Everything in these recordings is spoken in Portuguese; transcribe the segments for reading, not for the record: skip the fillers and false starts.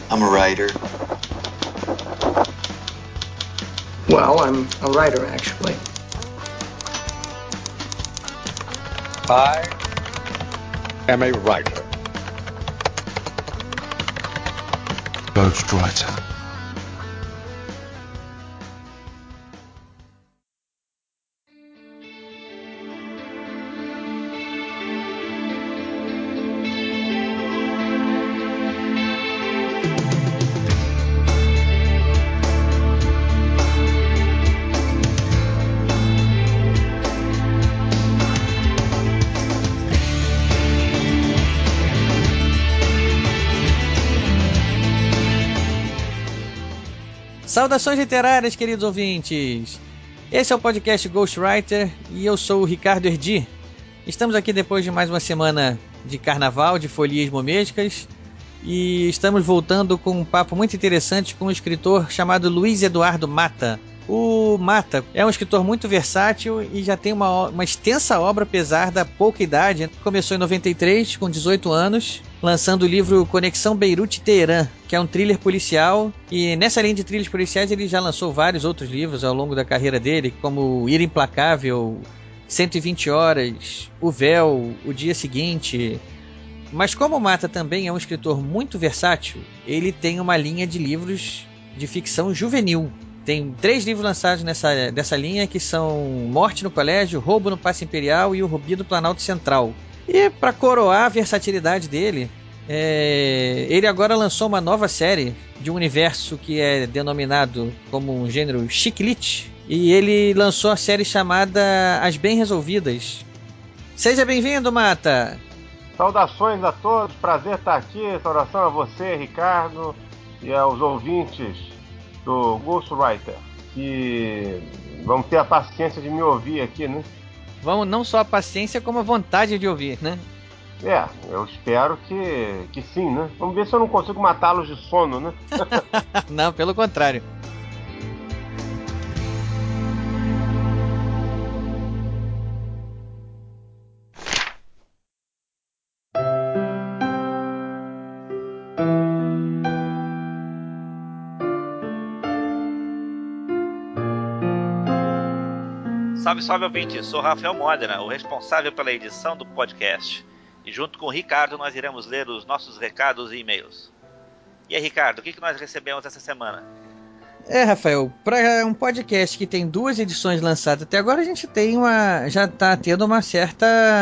I'm a writer. Well, I'm a writer, actually. I am a writer. Ghostwriter. Saudações literárias, queridos ouvintes! Esse é o podcast Ghostwriter e eu sou o Ricardo Erdi. Estamos aqui depois de mais uma semana de carnaval, de folias momescas, e estamos voltando com um papo muito interessante com um escritor chamado Luiz Eduardo Mata. O Mata é um escritor muito versátil e já tem uma extensa obra, apesar da pouca idade. Começou em 93, com 18 anos, lançando o livro Conexão Beirute-Teherã, que é um thriller policial. E nessa linha de thrillers policiais ele já lançou vários outros livros ao longo da carreira dele, como Ira Implacável, 120 Horas, O Véu, O Dia Seguinte. Mas como o Mata também é um escritor muito versátil, ele tem uma linha de livros de ficção juvenil. Tem 3 livros lançados dessa linha, que são Morte no Colégio, Roubo no Paço Imperial e O Rubi do Planalto Central. E para coroar a versatilidade dele, ele agora lançou uma nova série de um universo que é denominado como um gênero chick-lit, e ele lançou a série chamada As Bem Resolvidas. Seja bem-vindo, Mata! Saudações a todos, prazer estar aqui. Saudação a você, Ricardo, e aos ouvintes do Ghostwriter, que vão ter a paciência de me ouvir aqui, né? Vamos, não só a paciência, como a vontade de ouvir, né? Eu espero que sim, né? Vamos ver se eu não consigo matá-los de sono, né? Não, pelo contrário. Salve, salve, ouvinte! Sou Rafael Modena, o responsável pela edição do podcast. E junto com o Ricardo nós iremos ler os nossos recados e e-mails. E aí, Ricardo, o que nós recebemos essa semana? Rafael, para um podcast que tem 2 edições lançadas até agora, a gente já está tendo uma certa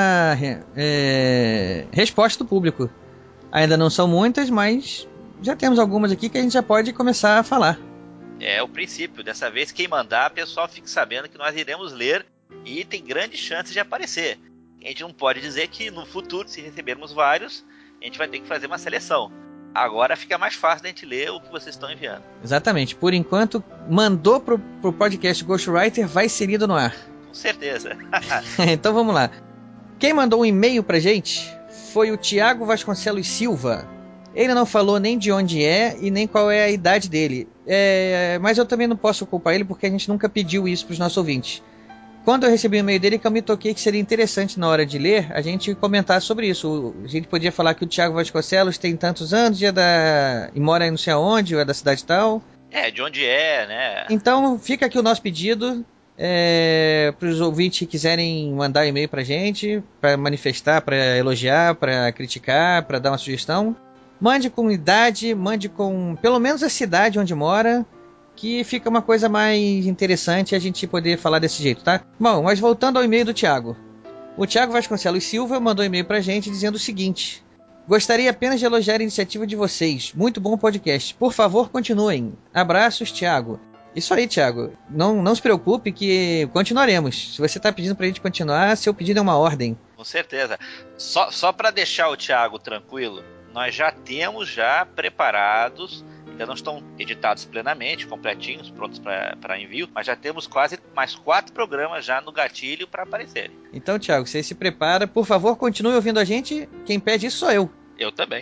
resposta do público. Ainda não são muitas, mas já temos algumas aqui que a gente já pode começar a falar. É o princípio. Dessa vez, quem mandar, o pessoal fique sabendo que nós iremos ler e tem grandes chances de aparecer. A gente não pode dizer que no futuro, se recebermos vários, a gente vai ter que fazer uma seleção. Agora fica mais fácil da gente ler o que vocês estão enviando. Exatamente. Por enquanto, mandou pro podcast Ghostwriter, vai ser lido no ar. Com certeza. Então vamos lá. Quem mandou um e-mail pra gente foi o Thiago Vasconcelos Silva. Ele não falou nem de onde é e nem qual é a idade dele. Mas eu também não posso culpar ele porque a gente nunca pediu isso para os nossos ouvintes. Quando eu recebi o e-mail dele, que eu me toquei que seria interessante na hora de ler a gente comentar sobre isso. A gente podia falar que o Thiago Vasconcelos tem tantos anos e mora não sei aonde, ou é da cidade tal. De onde é, né? Então fica aqui o nosso pedido para os ouvintes que quiserem mandar e-mail pra gente, para manifestar, para elogiar, para criticar, para dar uma sugestão. Mande com idade, mande com pelo menos a cidade onde mora, que fica uma coisa mais interessante a gente poder falar desse jeito, tá? Bom, mas voltando ao e-mail do Thiago. O Thiago Vasconcelos Silva mandou um e-mail pra gente dizendo o seguinte: gostaria apenas de elogiar a iniciativa de vocês. Muito bom podcast. Por favor, continuem. Abraços, Thiago. Isso aí, Thiago. Não se preocupe que continuaremos. Se você tá pedindo pra gente continuar, seu pedido é uma ordem. Com certeza. Só para deixar o Thiago tranquilo, nós já temos preparados, ainda não estão editados plenamente, completinhos, prontos para envio, mas já temos quase mais 4 programas já no gatilho para aparecerem. Então, Thiago, você se prepara. Por favor, continue ouvindo a gente. Quem pede isso sou eu. Eu também.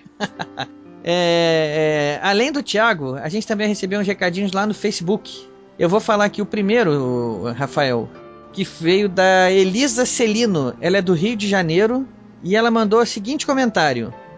Além do Thiago, a gente também recebeu uns recadinhos lá no Facebook. Eu vou falar aqui o primeiro, Rafael, que veio da Elisa Celino. Ela é do Rio de Janeiro e ela mandou o seguinte comentário: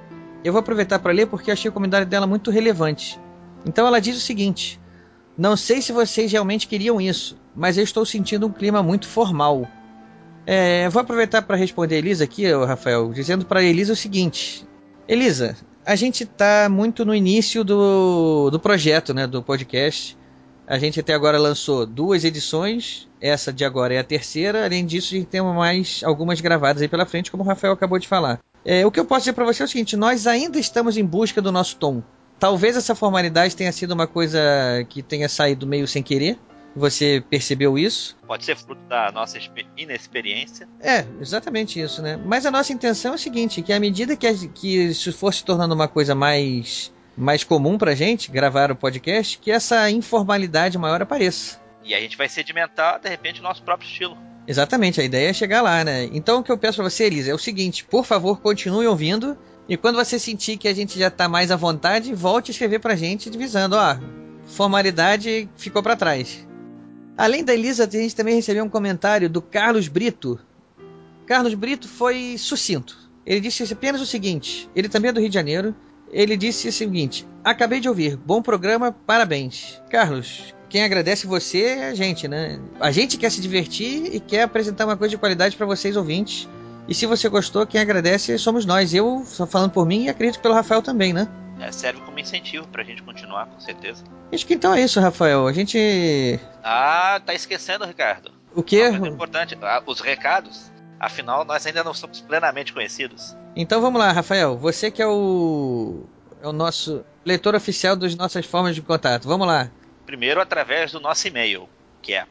eu vou aproveitar para ler porque eu achei o comentário dela muito relevante. Então ela diz o seguinte: não sei se vocês realmente queriam isso, mas eu estou sentindo um clima muito formal. Eu vou aproveitar para responder a Elisa aqui, Rafael, dizendo para a Elisa o seguinte: Elisa, a gente está muito no início do projeto, né, do podcast. A gente até agora lançou 2 edições, essa de agora é a terceira. Além disso, a gente tem mais algumas gravadas aí pela frente, como o Rafael acabou de falar. O que eu posso dizer para você é o seguinte: nós ainda estamos em busca do nosso tom. Talvez essa formalidade tenha sido uma coisa que tenha saído meio sem querer. Você percebeu isso? Pode ser fruto da nossa inexperiência. Exatamente isso, né? Mas a nossa intenção é o seguinte, que à medida que isso for se tornando uma coisa mais comum pra gente, gravar o podcast, que essa informalidade maior apareça. E a gente vai sedimentar, de repente, o nosso próprio estilo. Exatamente, a ideia é chegar lá, né? Então o que eu peço pra você, Elisa, é o seguinte: por favor, continue ouvindo, e quando você sentir que a gente já tá mais à vontade, volte a escrever pra gente, divisando, formalidade ficou pra trás. Além da Elisa, a gente também recebeu um comentário do Carlos Brito. Carlos Brito foi sucinto. Ele disse apenas o seguinte, ele também é do Rio de Janeiro. Ele disse o seguinte: acabei de ouvir, bom programa, parabéns. Carlos, quem agradece você é a gente, né? A gente quer se divertir e quer apresentar uma coisa de qualidade para vocês ouvintes. E se você gostou, quem agradece somos nós. Eu, só falando por mim, e acredito pelo Rafael também, né? Serve como incentivo pra gente continuar, com certeza. Acho que então é isso, Rafael. A gente... tá esquecendo, Ricardo. O quê? Uma coisa importante, os recados. Afinal, nós ainda não somos plenamente conhecidos. Então vamos lá, Rafael. Você que é o nosso leitor oficial das nossas formas de contato. Vamos lá. Primeiro, através do nosso e-mail, que é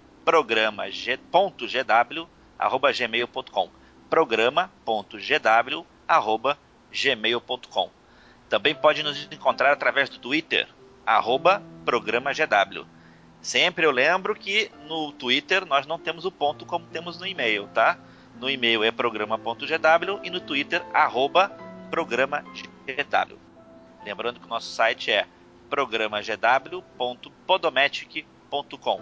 programa.gw@gmail.com. programa.gw@gmail.com. Também pode nos encontrar através do Twitter, @programagw. Sempre eu lembro que no Twitter nós não temos o ponto como temos no e-mail, tá? No e-mail é programa.gw e no Twitter, @programagw. Lembrando que o nosso site é programagw.podomatic.com.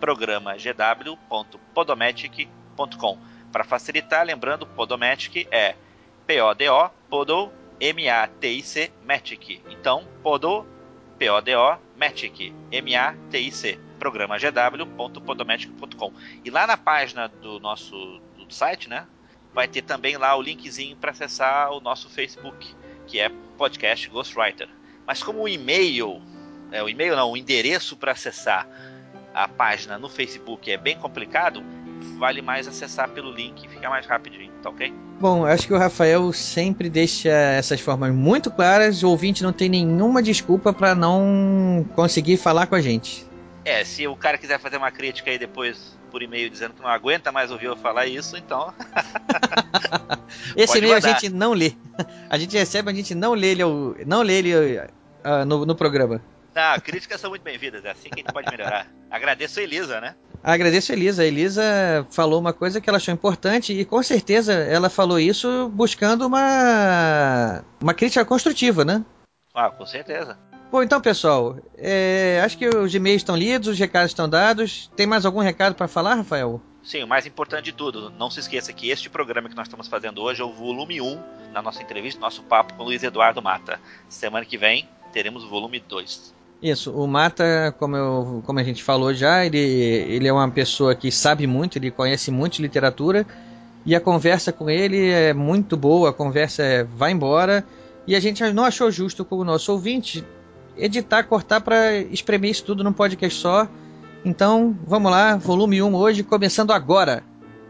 programagw.podomatic.com. Para facilitar, lembrando, Podomatic é P-O-D-O, Podo, M-A-T-I-C, Matic. Então, Podo, P-O-D-O, Matic, M-A-T-I-C, programagw.podomatic.com. E lá na página do nosso site, né, vai ter também lá o linkzinho para acessar o nosso Facebook, que é Podcast Ghostwriter. Mas como o endereço para acessar a página no Facebook é bem complicado, vale mais acessar pelo link e fica mais rapidinho, tá ok? Bom, acho que o Rafael sempre deixa essas formas muito claras. O ouvinte não tem nenhuma desculpa para não conseguir falar com a gente. Se o cara quiser fazer uma crítica aí depois por e-mail dizendo que não aguenta mais ouvir eu falar isso, então... Esse e-mail a gente não lê. A gente recebe, a gente não lê ele no programa. Não, críticas são muito bem-vindas, é assim que a gente pode melhorar. Agradeço a Elisa, né? Agradeço a Elisa. A Elisa falou uma coisa que ela achou importante e com certeza ela falou isso buscando uma crítica construtiva, né? Com certeza. Bom, então, pessoal, acho que os e-mails estão lidos, os recados estão dados. Tem mais algum recado para falar, Rafael? Sim, o mais importante de tudo, não se esqueça que este programa que nós estamos fazendo hoje é o volume 1 na nossa entrevista, nosso papo com o Luiz Eduardo Mata. Semana que vem teremos o volume 2. Isso, o Mata, como a gente falou já, ele é uma pessoa que sabe muito, ele conhece muito de literatura, e a conversa com ele é muito boa, a conversa vai embora, e a gente não achou justo com o nosso ouvinte editar, cortar para espremer isso tudo num podcast só. Então, vamos lá, volume 1 hoje, começando agora.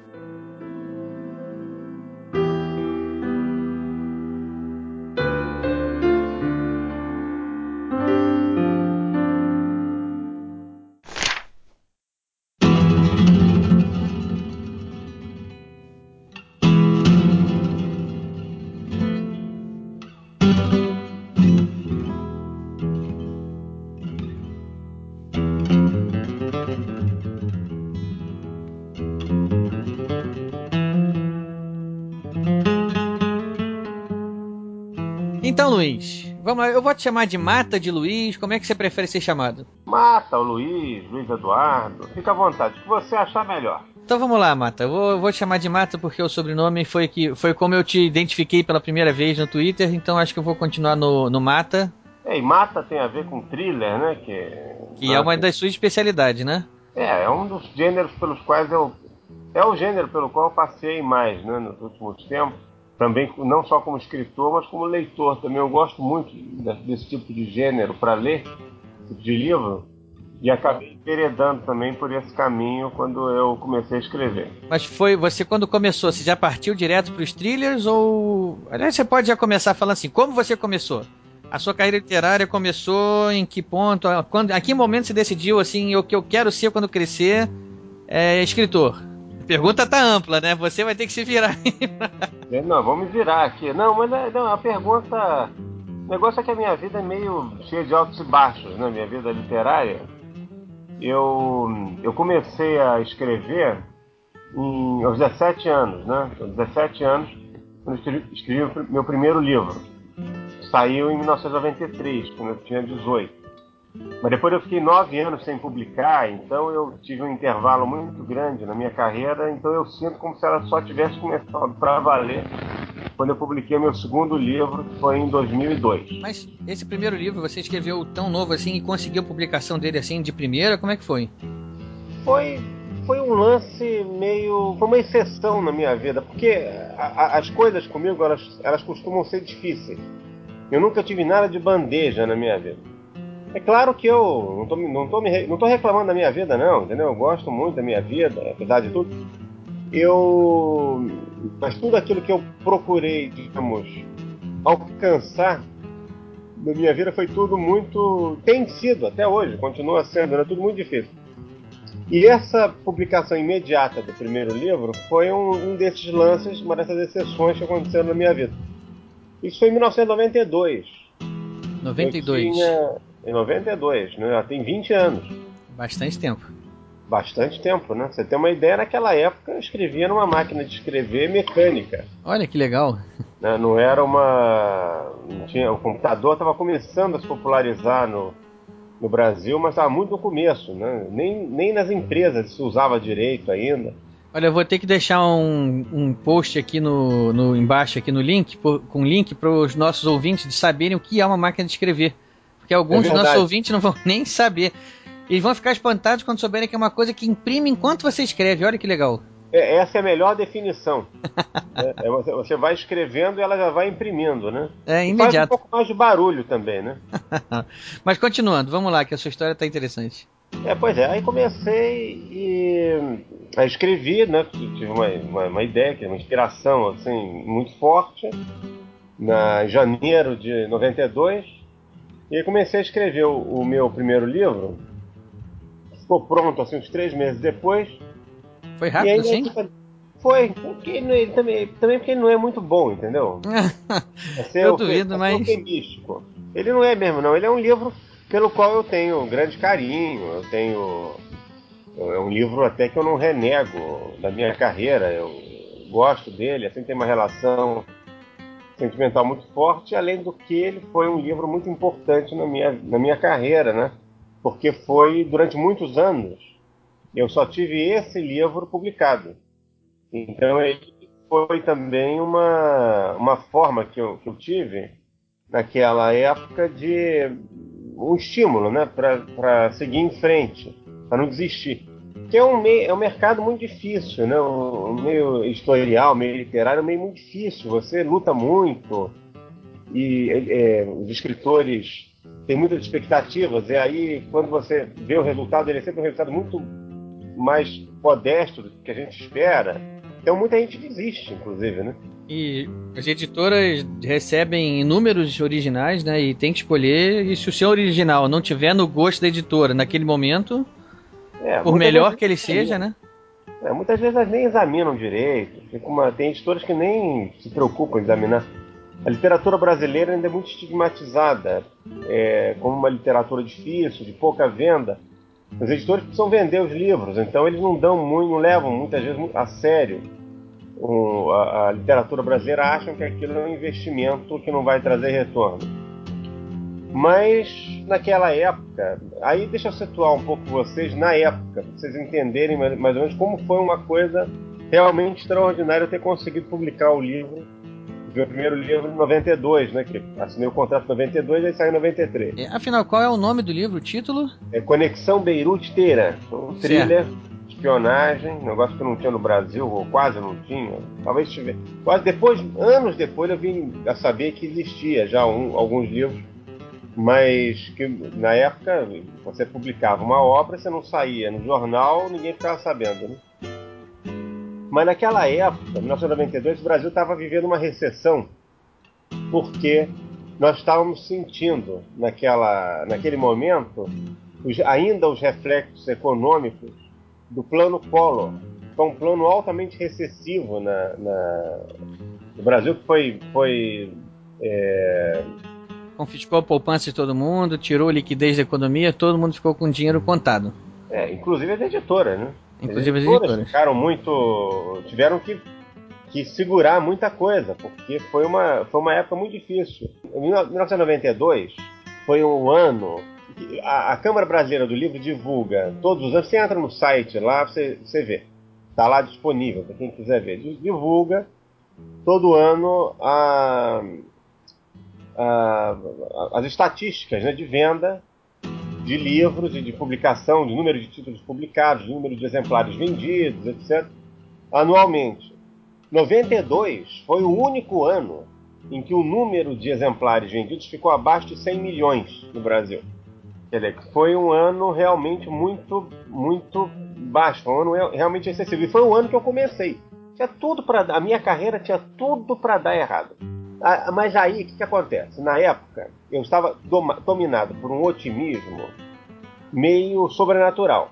Então, Luiz, vamos lá, eu vou te chamar de Mata, de Luiz, como é que você prefere ser chamado? Mata o Luiz Eduardo, fica à vontade, o que você achar melhor. Então vamos lá, Mata. Eu vou te chamar de Mata porque o sobrenome foi como eu te identifiquei pela primeira vez no Twitter, então acho que eu vou continuar no Mata. E Mata tem a ver com thriller, né? Que é uma das suas especialidades, né? É um dos gêneros pelos quais é o gênero pelo qual eu passei mais, né, nos últimos tempos. Também, não só como escritor, mas como leitor também. Eu gosto muito desse tipo de gênero para ler, esse tipo de livro. E acabei enveredando também por esse caminho quando eu comecei a escrever. Mas você quando começou, você já partiu direto para os thrillers ou... Aliás, você pode já começar falando assim, como você começou? A sua carreira literária começou em que ponto? A que momento você decidiu assim, o que eu quero ser quando crescer é escritor? A pergunta tá ampla, né? Você vai ter que se virar. Não, vamos me virar aqui. Não, mas a pergunta... O negócio é que a minha vida é meio cheia de altos e baixos, né? Minha vida literária. Eu comecei a escrever aos 17 anos, né? Aos 17 anos, quando eu escrevi o meu primeiro livro. Saiu em 1993, quando eu tinha 18. Mas depois eu fiquei 9 anos sem publicar, então eu tive um intervalo muito grande na minha carreira, então eu sinto como se ela só tivesse começado para valer quando eu publiquei meu segundo livro, que foi em 2002. Mas esse primeiro livro você escreveu tão novo assim e conseguiu a publicação dele assim de primeira? Como é que foi? Foi um lance meio... Foi uma exceção na minha vida, porque as coisas comigo, elas costumam ser difíceis. Eu nunca tive nada de bandeja na minha vida. É claro que eu não tô reclamando da minha vida, não, entendeu? Eu gosto muito da minha vida, apesar de tudo. Mas tudo aquilo que eu procurei, digamos, alcançar na minha vida foi tudo muito... Tem sido, até hoje, continua sendo, é tudo muito difícil. E essa publicação imediata do primeiro livro foi um desses lances, uma dessas exceções que aconteceram na minha vida. Isso foi em 1992. 92. Em 92, né? Já tem 20 anos. Bastante tempo. Bastante tempo, né? Você tem uma ideia, naquela época eu escrevia numa máquina de escrever mecânica. Olha que legal. Né? Não era uma... o computador estava começando a se popularizar no Brasil, mas estava muito no começo, né? Nem nas empresas se usava direito ainda. Olha, eu vou ter que deixar um post aqui embaixo aqui no link, com link para os nossos ouvintes saberem o que é uma máquina de escrever. Porque alguns dos nossos ouvintes não vão nem saber. Eles vão ficar espantados quando souberem que é uma coisa que imprime enquanto você escreve. Olha que legal. Essa é a melhor definição. Você vai escrevendo e ela já vai imprimindo, né? É e imediato. faz um pouco mais de barulho também, né? Mas continuando, vamos lá, que a sua história está interessante. Pois é. Aí comecei e aí escrevi, né? Tive uma ideia, uma inspiração assim, muito forte, em janeiro de 92. E aí comecei a escrever o meu primeiro livro. Ficou pronto assim, uns 3 meses depois. Foi rápido, assim? Foi, porque ele também porque ele não é muito bom, entendeu? Eu duvido, mas... eufemístico. Ele não é mesmo, não. Ele é um livro pelo qual eu tenho um grande carinho. É um livro até que eu não renego da minha carreira. Eu gosto dele, assim, tem uma relação sentimental muito forte, além do que ele foi um livro muito importante na minha carreira, né? Porque foi, durante muitos anos, eu só tive esse livro publicado. Então ele foi também uma forma que eu tive naquela época de um estímulo, né, para seguir em frente, para não desistir. Que é um mercado muito difícil, né? O meio editorial, meio literário é um meio muito difícil. Você luta muito e os escritores têm muitas expectativas, e aí quando você vê o resultado, ele é sempre um resultado muito mais modesto do que a gente espera. Então muita gente desiste, inclusive, né? E as editoras recebem inúmeros originais, né? E tem que escolher. E se o seu original não tiver no gosto da editora naquele momento, por melhor que ele seja, né? Muitas vezes elas nem examinam direito. Tem editoras que nem se preocupam em examinar. A literatura brasileira ainda é muito estigmatizada como uma literatura difícil, de pouca venda. Os editores precisam vender os livros, então eles não levam muitas vezes a sério a literatura brasileira, acham que aquilo é um investimento que não vai trazer retorno. Mas naquela época, aí deixa eu situar um pouco vocês na época, para vocês entenderem mais ou menos como foi uma coisa realmente extraordinária eu ter conseguido publicar o livro, o primeiro livro em 92, né? Que assinei o contrato em 92 e aí saiu em 93. Afinal, qual é o nome do livro, o título? É Conexão Beirute-Teherã. Um thriller, espionagem, negócio que não tinha no Brasil, ou quase não tinha. Talvez tivesse. Quase depois, anos depois, eu vim a saber que existia já alguns livros, mas que na época você publicava uma obra, você não saía no jornal, ninguém ficava sabendo, né? Mas naquela época, em 1992, o Brasil estava vivendo uma recessão, porque nós estávamos sentindo, naquele momento, ainda os reflexos econômicos do plano Collor, que é um plano altamente recessivo no Brasil, que foi confiscou a poupança de todo mundo, tirou a liquidez da economia, todo mundo ficou com dinheiro contado. Inclusive as editoras, né? Inclusive as editoras. Tiveram que segurar muita coisa, porque foi uma época muito difícil. Em 1992 foi um ano que a Câmara Brasileira do Livro divulga todos os anos. Você entra no site lá, você vê. Está lá disponível para quem quiser ver. Divulga todo ano as estatísticas, né, de venda de livros e de publicação, de número de títulos publicados, de número de exemplares vendidos, etc. anualmente. 92 foi o único ano em que o número de exemplares vendidos ficou abaixo de 100 milhões no Brasil. Quer dizer, foi um ano realmente muito, muito baixo, foi um ano realmente excessivo. E foi o ano que eu comecei. A minha carreira tinha tudo para dar errado. Mas aí, o que acontece? Na época, eu estava dominado por um otimismo meio sobrenatural.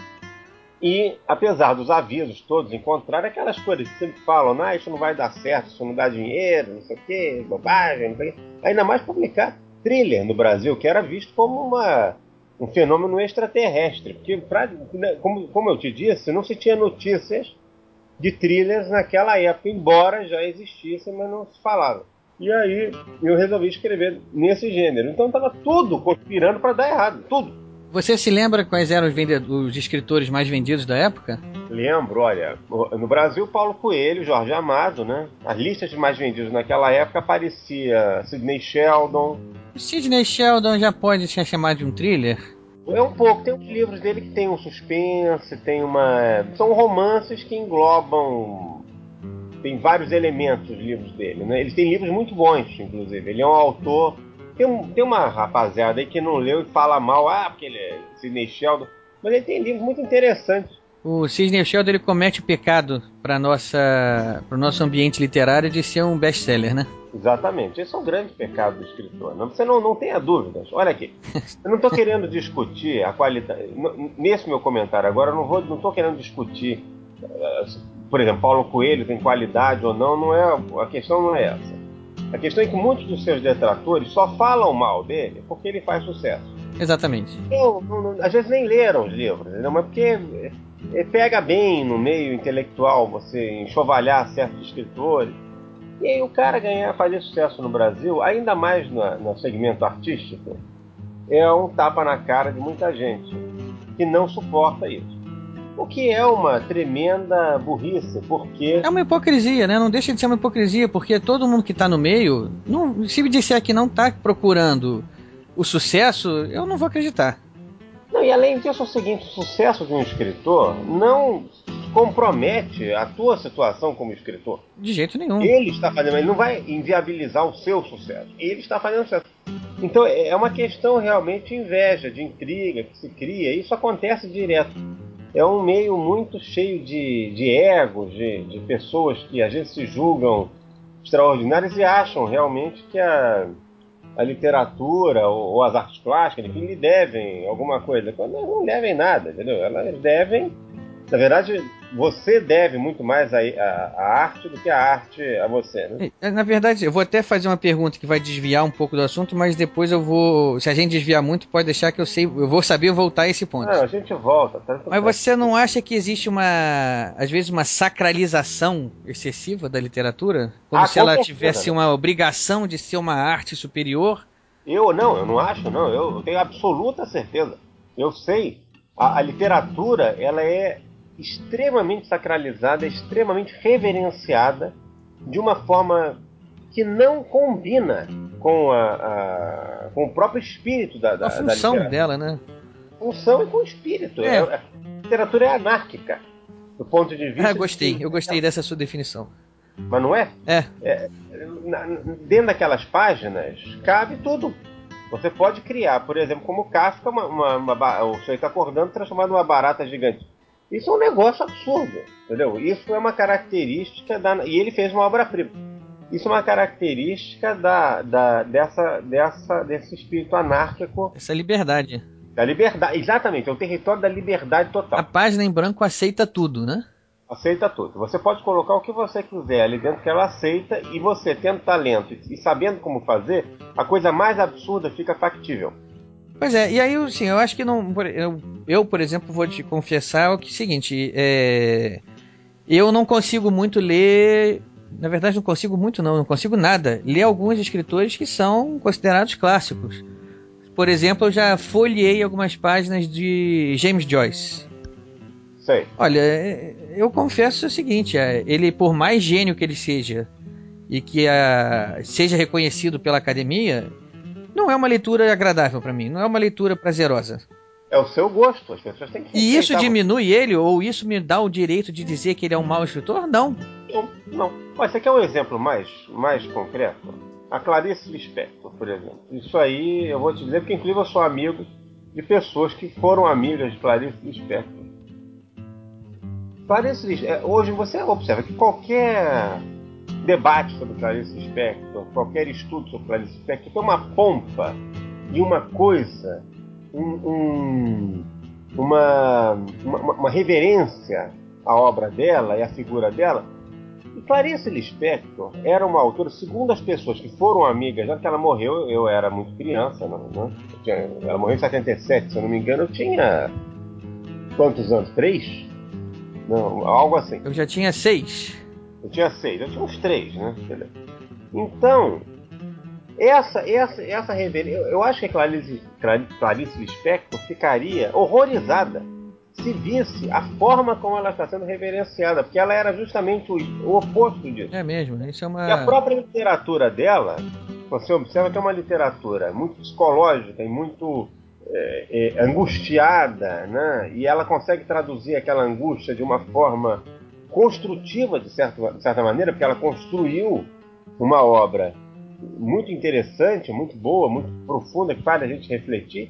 E, apesar dos avisos todos encontraram, aquelas coisas que sempre falam, isso não vai dar certo, isso não dá dinheiro, não sei o quê, bobagem, não sei o quê. Ainda mais publicar thriller no Brasil, que era visto como um fenômeno extraterrestre. Porque, como eu te disse, não se tinha notícias de thrillers naquela época, embora já existissem, mas não se falava. E aí eu resolvi escrever nesse gênero. Então estava tudo conspirando para dar errado, tudo. Você se lembra quais eram os escritores mais vendidos da época? Lembro, olha, no Brasil, Paulo Coelho, Jorge Amado, né? As listas de mais vendidos naquela época aparecia Sidney Sheldon. Sidney Sheldon já pode ser chamado de um thriller? É um pouco, tem uns livros dele que tem um suspense, são romances que englobam. Tem vários elementos os livros dele, né? Ele tem livros muito bons, inclusive. Ele é um autor. Tem uma rapaziada aí que não leu e fala mal, porque ele é Sidney Sheldon. Mas ele tem livros muito interessantes. O Sidney Sheldon, ele comete o pecado para o nosso ambiente literário de ser um best-seller, né? Exatamente. Esse é um grande pecado do escritor. Você não tenha dúvidas. Olha aqui. Eu não estou querendo discutir a qualidade. Nesse meu comentário agora, eu não estou querendo discutir. Por exemplo, Paulo Coelho tem qualidade ou não. A questão não é essa. A questão é que muitos dos seus detratores só falam mal dele porque ele faz sucesso. Exatamente. Às vezes nem leram os livros, não? Mas porque pega bem no meio intelectual você enxovalhar certos escritores. E aí o cara fazer sucesso no Brasil, ainda mais no segmento artístico, é um tapa na cara de muita gente que não suporta isso. O que é uma tremenda burrice, porque... É uma hipocrisia, né? Não deixa de ser uma hipocrisia, porque todo mundo que está no meio, se me disser que não está procurando o sucesso, eu não vou acreditar. Não, e além disso, é o seguinte, o sucesso de um escritor não compromete a tua situação como escritor. De jeito nenhum. Ele não vai inviabilizar o seu sucesso. Ele está fazendo sucesso. Então é uma questão realmente de inveja, de intriga que se cria. Isso acontece direto. É um meio muito cheio de egos, de pessoas que às vezes se julgam extraordinárias e acham realmente que a literatura ou as artes plásticas, enfim, lhe devem alguma coisa. Quando elas não devem nada, entendeu? Elas devem... Na verdade, você deve muito mais a arte do que a arte a você, né? Na verdade, eu vou até fazer uma pergunta que vai desviar um pouco do assunto, mas depois eu vou... Se a gente desviar muito, pode deixar que eu vou saber voltar a esse ponto. Não, a gente volta. Mas você não acha que existe às vezes uma sacralização excessiva da literatura? Como se ela tivesse uma obrigação de ser uma arte superior Eu não acho, não. Eu tenho absoluta certeza. Eu sei. A literatura, ela é extremamente sacralizada, extremamente reverenciada de uma forma que não combina com o próprio espírito A da função literatura. dela, né? Função e com o espírito. É. A literatura é anárquica, do ponto de vista... Eu gostei dessa sua definição. Mas não é? Dentro daquelas páginas, cabe tudo. Você pode criar, por exemplo, como Kafka, o senhor está acordando, transformado numa barata gigante. Isso é um negócio absurdo, entendeu? Isso é uma característica e ele fez uma obra-prima. Isso é uma característica desse espírito anárquico. Essa liberdade. Da liberdade, exatamente, é o território da liberdade total. A página em branco aceita tudo, né? Aceita tudo. Você pode colocar o que você quiser ali dentro que ela aceita, e você, tendo talento e sabendo como fazer, a coisa mais absurda fica factível. Pois é, e aí, assim, eu acho que não... Eu, por exemplo, vou te confessar o seguinte, eu não consigo muito ler... Na verdade, não consigo muito não consigo nada. Ler alguns escritores que são considerados clássicos. Por exemplo, eu já folheei algumas páginas de James Joyce. Sei. Olha, eu confesso o seguinte, ele, por mais gênio que ele seja e que seja reconhecido pela academia, não é uma leitura agradável para mim, não é uma leitura prazerosa. É o seu gosto, as pessoas têm que... E isso diminui ele, ou isso me dá o direito de dizer que ele é um mau escritor? Não. Não. Mas você quer um exemplo mais concreto? A Clarice Lispector, por exemplo. Isso aí eu vou te dizer porque, inclusive, eu sou amigo de pessoas que foram amigas de Clarice Lispector. Clarice Lispector, hoje você observa que qualquer debate sobre Clarice Lispector, qualquer estudo sobre Clarice Lispector, tem uma pompa e uma coisa, uma reverência à obra dela e à figura dela. E Clarice Lispector era uma autora, segundo as pessoas que foram amigas, já que ela morreu, eu era muito criança, ela morreu em 77, se eu não me engano, eu tinha quantos anos? 3? Não, algo assim. Eu já tinha 6. Eu tinha 6, eu tinha uns 3, né? Então, essa reverência, eu acho que a Clarice Lispector ficaria horrorizada se visse a forma como ela está sendo reverenciada, porque ela era justamente o oposto disso. É mesmo, isso é uma... E a própria literatura dela, você observa que é uma literatura muito psicológica e muito angustiada, né? E ela consegue traduzir aquela angústia de uma forma construtiva, de certa maneira, porque ela construiu uma obra muito interessante, muito boa, muito profunda, que faz a gente refletir.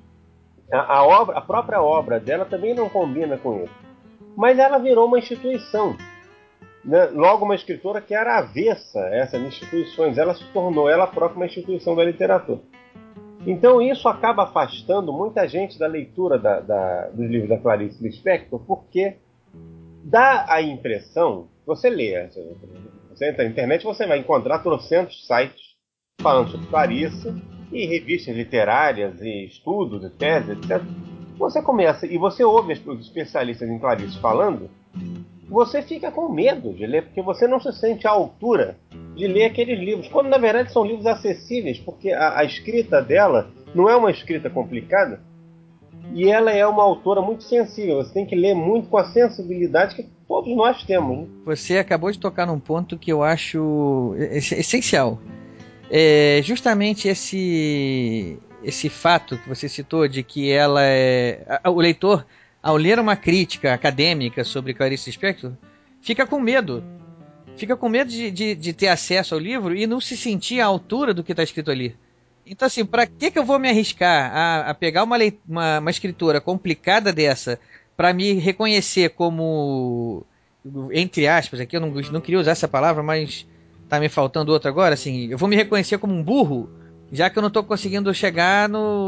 A própria obra dela também não combina com isso. Mas ela virou uma instituição. Né? Logo, uma escritora que era avessa a essas instituições. Ela se tornou ela própria uma instituição da literatura. Então isso acaba afastando muita gente da leitura dos livros da Clarice Lispector, porque dá a impressão, você lê, você entra na internet, você vai encontrar trocentos sites falando sobre Clarice, e revistas literárias, e estudos, e teses, etc. Você começa, e você ouve os especialistas em Clarice falando, você fica com medo de ler, porque você não se sente à altura de ler aqueles livros, quando na verdade são livros acessíveis, porque a escrita dela não é uma escrita complicada, e ela é uma autora muito sensível. Você tem que ler muito com a sensibilidade que todos nós temos. Né? Você acabou de tocar num ponto que eu acho essencial. Justamente esse fato que você citou de que ela o leitor, ao ler uma crítica acadêmica sobre Clarice Lispector, fica com medo. Fica com medo de ter acesso ao livro e não se sentir à altura do que está escrito ali. Então, assim, para que eu vou me arriscar a pegar uma escritora complicada dessa para me reconhecer como, entre aspas, aqui eu não queria usar essa palavra, mas tá me faltando outra agora, assim, eu vou me reconhecer como um burro, já que eu não tô conseguindo chegar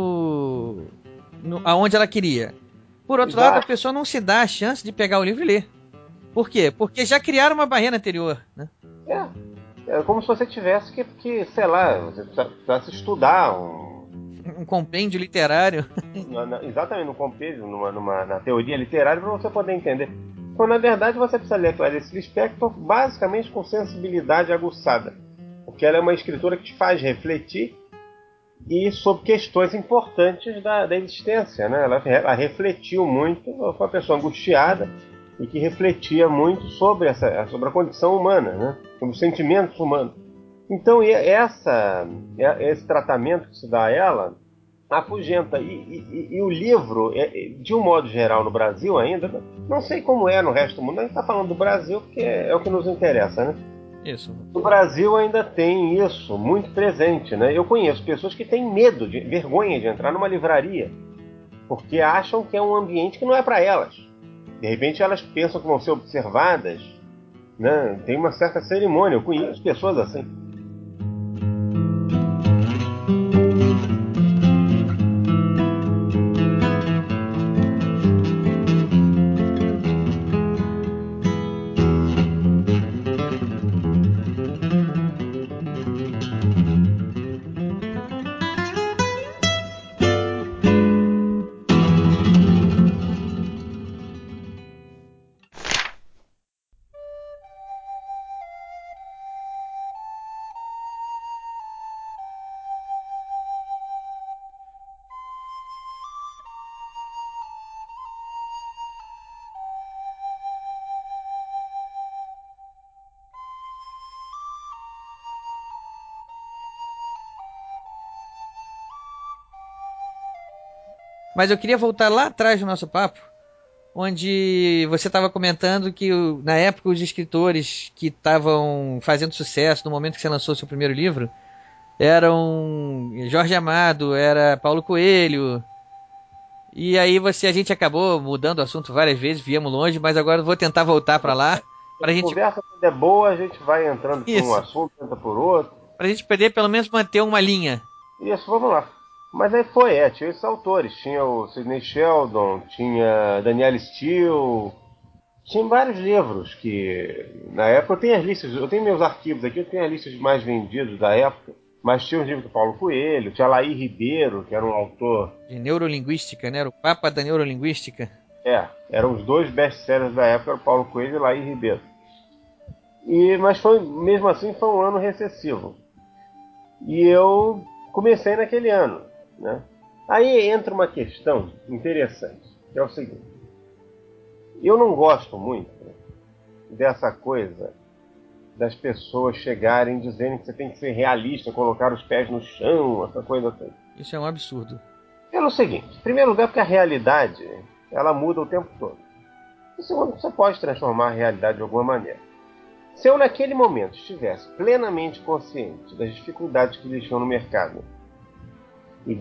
aonde ela queria. Por outro lado, a pessoa não se dá a chance de pegar o livro e ler. Por quê? Porque já criaram uma barreira anterior, né? É como se você tivesse que sei lá, você precisasse estudar um compêndio literário. Exatamente, no compêndio, na teoria literária, para você poder entender. Então, na verdade, você precisa ler Clarice Lispector basicamente com sensibilidade aguçada, porque ela é uma escritora que te faz refletir e sobre questões importantes da existência, né? Ela refletiu muito, foi uma pessoa angustiada e que refletia muito sobre a condição humana, né? Sobre os sentimentos humanos. Então esse tratamento que se dá a ela afugenta. E o livro, de um modo geral no Brasil ainda, não sei como é no resto do mundo, a gente está falando do Brasil porque é o que nos interessa, né? Isso. No Brasil ainda tem isso muito presente, né? Eu conheço pessoas que têm medo, vergonha de entrar numa livraria, porque acham que é um ambiente que não é para elas. De repente elas pensam que vão ser observadas, né? Tem uma certa cerimônia, eu conheço pessoas assim. Mas eu queria voltar lá atrás do nosso papo, onde você estava comentando que na época os escritores que estavam fazendo sucesso no momento que você lançou seu primeiro livro eram Jorge Amado, era Paulo Coelho. E aí a gente acabou mudando o assunto várias vezes, viemos longe, mas agora eu vou tentar voltar para lá para a A gente conversa, quando é boa, a gente vai entrando por um isso, assunto, entra por outro. para a gente poder pelo menos manter uma linha. Isso, vamos lá. Mas aí tinha esses autores, tinha o Sidney Sheldon, tinha Danielle Steele, tinha vários livros que, na época, eu tenho as listas, eu tenho meus arquivos aqui, eu tenho as listas mais vendidos da época, mas tinha os livros do Paulo Coelho, tinha Laí Ribeiro, que era um autor... De neurolinguística, né? Era o Papa da neurolinguística. Eram os dois best-sellers da época, era o Paulo Coelho e Laí Ribeiro. Mas mesmo assim, foi um ano recessivo. E eu comecei naquele ano, né? Aí entra uma questão interessante, que é o seguinte. Eu não gosto muito dessa coisa das pessoas chegarem dizendo que você tem que ser realista, colocar os pés no chão, essa coisa assim. Isso é um absurdo. Pelo seguinte, em primeiro lugar, porque a realidade, ela muda o tempo todo. Em segundo, você pode transformar a realidade de alguma maneira. Se eu naquele momento estivesse plenamente consciente das dificuldades que existiam no mercado e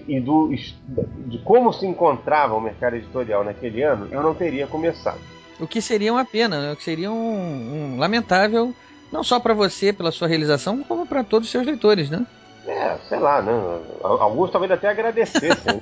de como se encontrava o mercado editorial naquele ano, eu não teria começado. O que seria uma pena, né? O que seria um lamentável, não só para você pela sua realização, como para todos os seus leitores, né? Sei lá, né? Alguns talvez até agradecessem.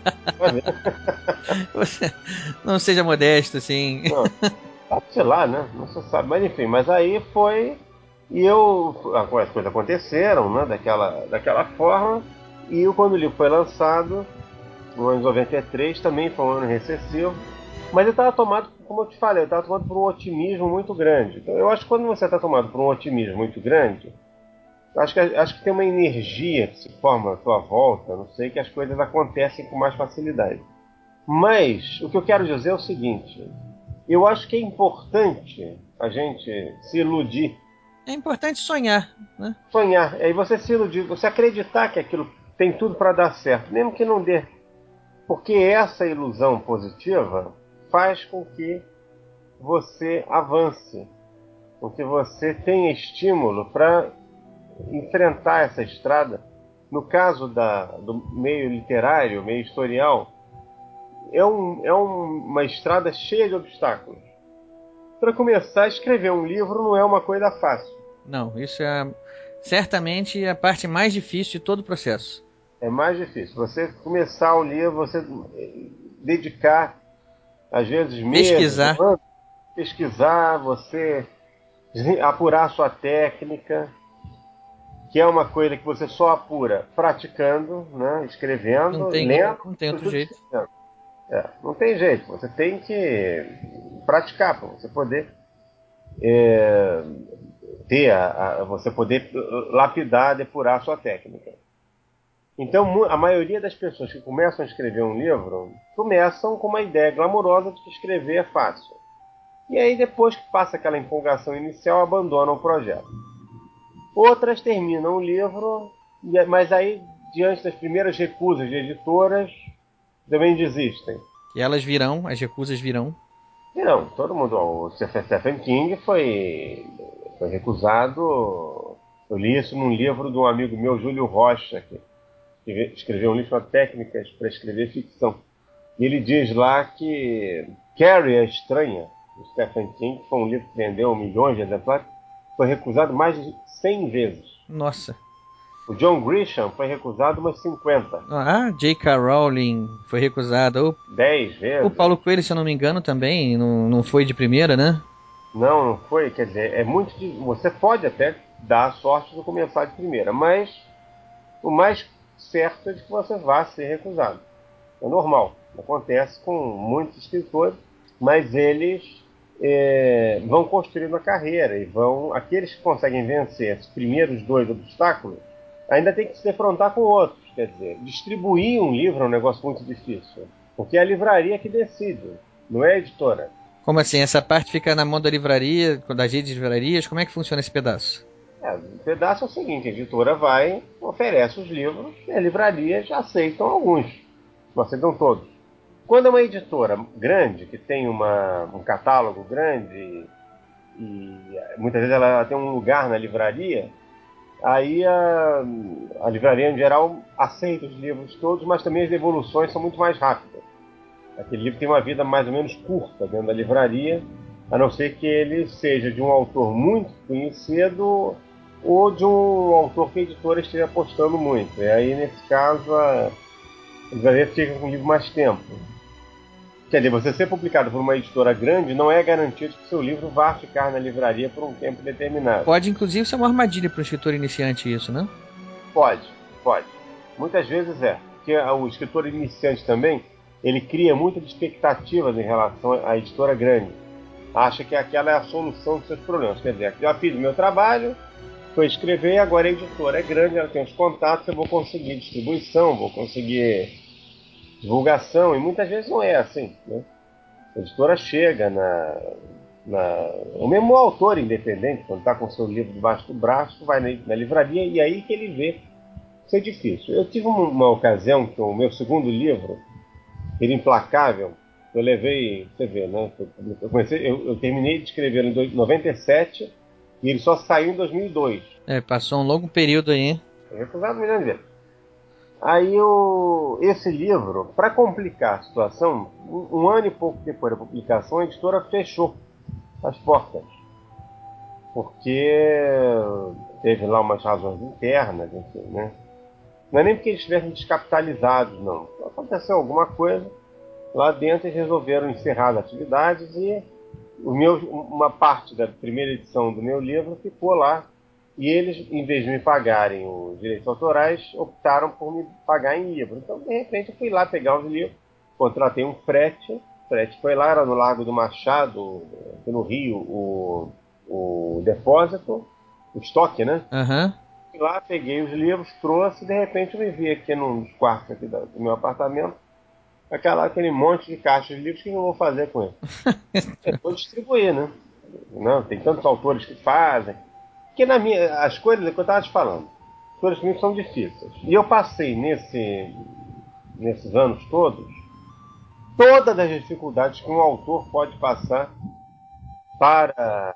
Você não seja modesto, assim. Não, sei lá, né? Não se sabe. Mas enfim, mas aí foi... E as coisas aconteceram, né? Daquela forma. E quando o livro foi lançado, no ano de 93, também foi um ano recessivo. Mas eu estava tomado, como eu te falei, eu estava tomado por um otimismo muito grande. Então eu acho que quando você está tomado por um otimismo muito grande, acho que tem uma energia que se forma à sua volta, não sei, que as coisas acontecem com mais facilidade. Mas o que eu quero dizer é o seguinte: eu acho que é importante a gente se iludir. É importante sonhar, né? Sonhar, aí você se iludir, você acreditar que aquilo tem tudo para dar certo, mesmo que não dê. Porque essa ilusão positiva faz com que você avance, com que você tenha estímulo para enfrentar essa estrada. No caso do meio literário, meio historial, é uma estrada cheia de obstáculos. Para começar, escrever um livro não é uma coisa fácil. Não, isso é certamente a parte mais difícil de todo o processo. É mais difícil. Você começar o livro, você dedicar, às vezes, meses, pesquisar, você apurar a sua técnica, que é uma coisa que você só apura praticando, né? Escrevendo, lendo. Não tem outro jeito. Não tem jeito. Você tem que praticar para você poder você poder lapidar, depurar a sua técnica. Então, a maioria das pessoas que começam a escrever um livro começam com uma ideia glamourosa de que escrever é fácil. E aí, depois que passa aquela empolgação inicial, abandonam o projeto. Outras terminam o livro, mas aí, diante das primeiras recusas de editoras, também desistem. E elas virão, as recusas virão. Não, todo mundo. O Stephen King foi recusado. Eu li isso num livro de um amigo meu, Júlio Rocha, que escreveu um livro chamado Técnicas para Escrever Ficção. E ele diz lá que Carrie a Estranha, do Stephen King, que foi um livro que vendeu milhões de exemplares, foi recusado mais de 100 vezes. Nossa. O John Grisham foi recusado umas 50. J.K. Rowling foi recusada. 10 vezes. O Paulo Coelho, se eu não me engano, também não foi de primeira, né? Não foi. Quer dizer, é muito. Você pode até dar a sorte de começar de primeira, mas o mais certo é de que você vá ser recusado. É normal. Acontece com muitos escritores, mas eles vão construindo a carreira e aqueles que conseguem vencer esses primeiros 2 obstáculos ainda tem que se defrontar com outros. Quer dizer, distribuir um livro é um negócio muito difícil, porque é a livraria que decide, não é a editora. Como assim? Essa parte fica na mão da livraria, das redes de livrarias? Como é que funciona esse pedaço? O pedaço é o seguinte: a editora vai, oferece os livros e as livrarias aceitam alguns, não aceitam todos. Quando é uma editora grande, que tem um catálogo grande e muitas vezes ela tem um lugar na livraria, aí a livraria em geral aceita os livros todos, mas também as devoluções são muito mais rápidas. Aquele livro tem uma vida mais ou menos curta dentro da livraria, a não ser que ele seja de um autor muito conhecido ou de um autor que a editora esteja apostando muito. E aí, nesse caso, a livraria fica com o livro mais tempo. Quer dizer, você ser publicado por uma editora grande não é garantido que seu livro vá ficar na livraria por um tempo determinado. Pode, inclusive, ser uma armadilha para o escritor iniciante isso, né? Pode. Muitas vezes é. Porque o escritor iniciante também, ele cria muitas expectativas em relação à editora grande. Acha que aquela é a solução dos seus problemas. Quer dizer, já fiz o meu trabalho, foi escrever, agora a editora é grande, ela tem os contatos, eu vou conseguir distribuição, vou conseguir divulgação, e muitas vezes não é assim, né? A editora chega o mesmo autor independente, quando está com o seu livro debaixo do braço, vai na livraria e aí que ele vê. Isso é difícil. Eu tive uma ocasião que o meu segundo livro, Ele Implacável, eu levei, você vê, né? Eu terminei de escrever em 97 e ele só saiu em 2002. Passou um longo período aí, hein? Foi recusado milhões de vezes. Aí esse livro, para complicar a situação, um ano e pouco depois da publicação, a editora fechou as portas. Porque teve lá umas razões internas, enfim, né? Não é nem porque eles estivessem descapitalizados, não. Aconteceu alguma coisa lá dentro e resolveram encerrar as atividades e uma parte da primeira edição do meu livro ficou lá. E eles, em vez de me pagarem os direitos autorais, optaram por me pagar em livro. Então, de repente, eu fui lá pegar os livros, contratei um frete. O frete foi lá, era no Largo do Machado, aqui no Rio, o depósito, o estoque, né? Uhum. Fui lá, peguei os livros, trouxe, e de repente eu me vi aqui nos quartos aqui do meu apartamento, aquele monte de caixas de livros, o que eu vou fazer com eles? Eu vou distribuir, né? Não, tem tantos autores que fazem. Porque as coisas que eu estava te falando, as coisas comigo são difíceis. E eu passei nesses anos todas as dificuldades que um autor pode passar para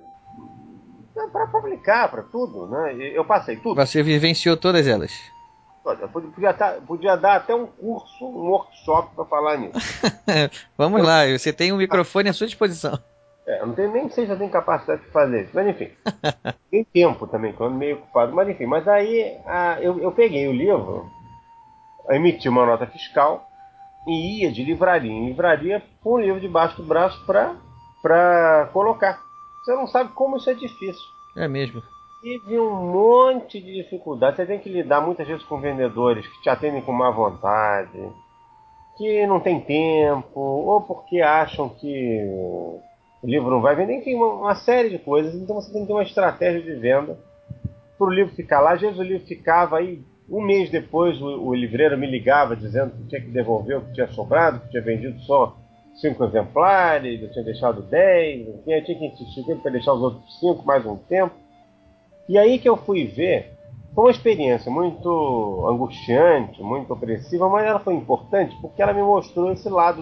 publicar, para tudo, né? Eu passei tudo. Você vivenciou todas elas. Eu podia dar até um curso, um workshop para falar nisso. Vamos lá, você tem um microfone à sua disposição. Eu não tenho nem sei se eu tenho capacidade de fazer isso, mas enfim. Tem tempo também, que eu ando meio ocupado, mas enfim. Mas aí eu peguei o livro, emiti uma nota fiscal e ia de livraria em livraria com o livro debaixo do braço para colocar. Você não sabe como isso é difícil. É mesmo. Tive um monte de dificuldade. Você tem que lidar muitas vezes com vendedores que te atendem com má vontade, que não tem tempo, ou porque acham que o livro não vai vender, enfim, uma série de coisas. Então você tem que ter uma estratégia de venda para o livro ficar lá. Às vezes o livro ficava aí Um mês depois, o livreiro me ligava dizendo que tinha que devolver o que tinha sobrado, que tinha vendido só 5 exemplares, eu tinha deixado 10, enfim, eu tinha que insistir para deixar os outros 5 mais um tempo. E aí que eu fui ver, foi uma experiência muito angustiante, muito opressiva, mas ela foi importante porque ela me mostrou esse lado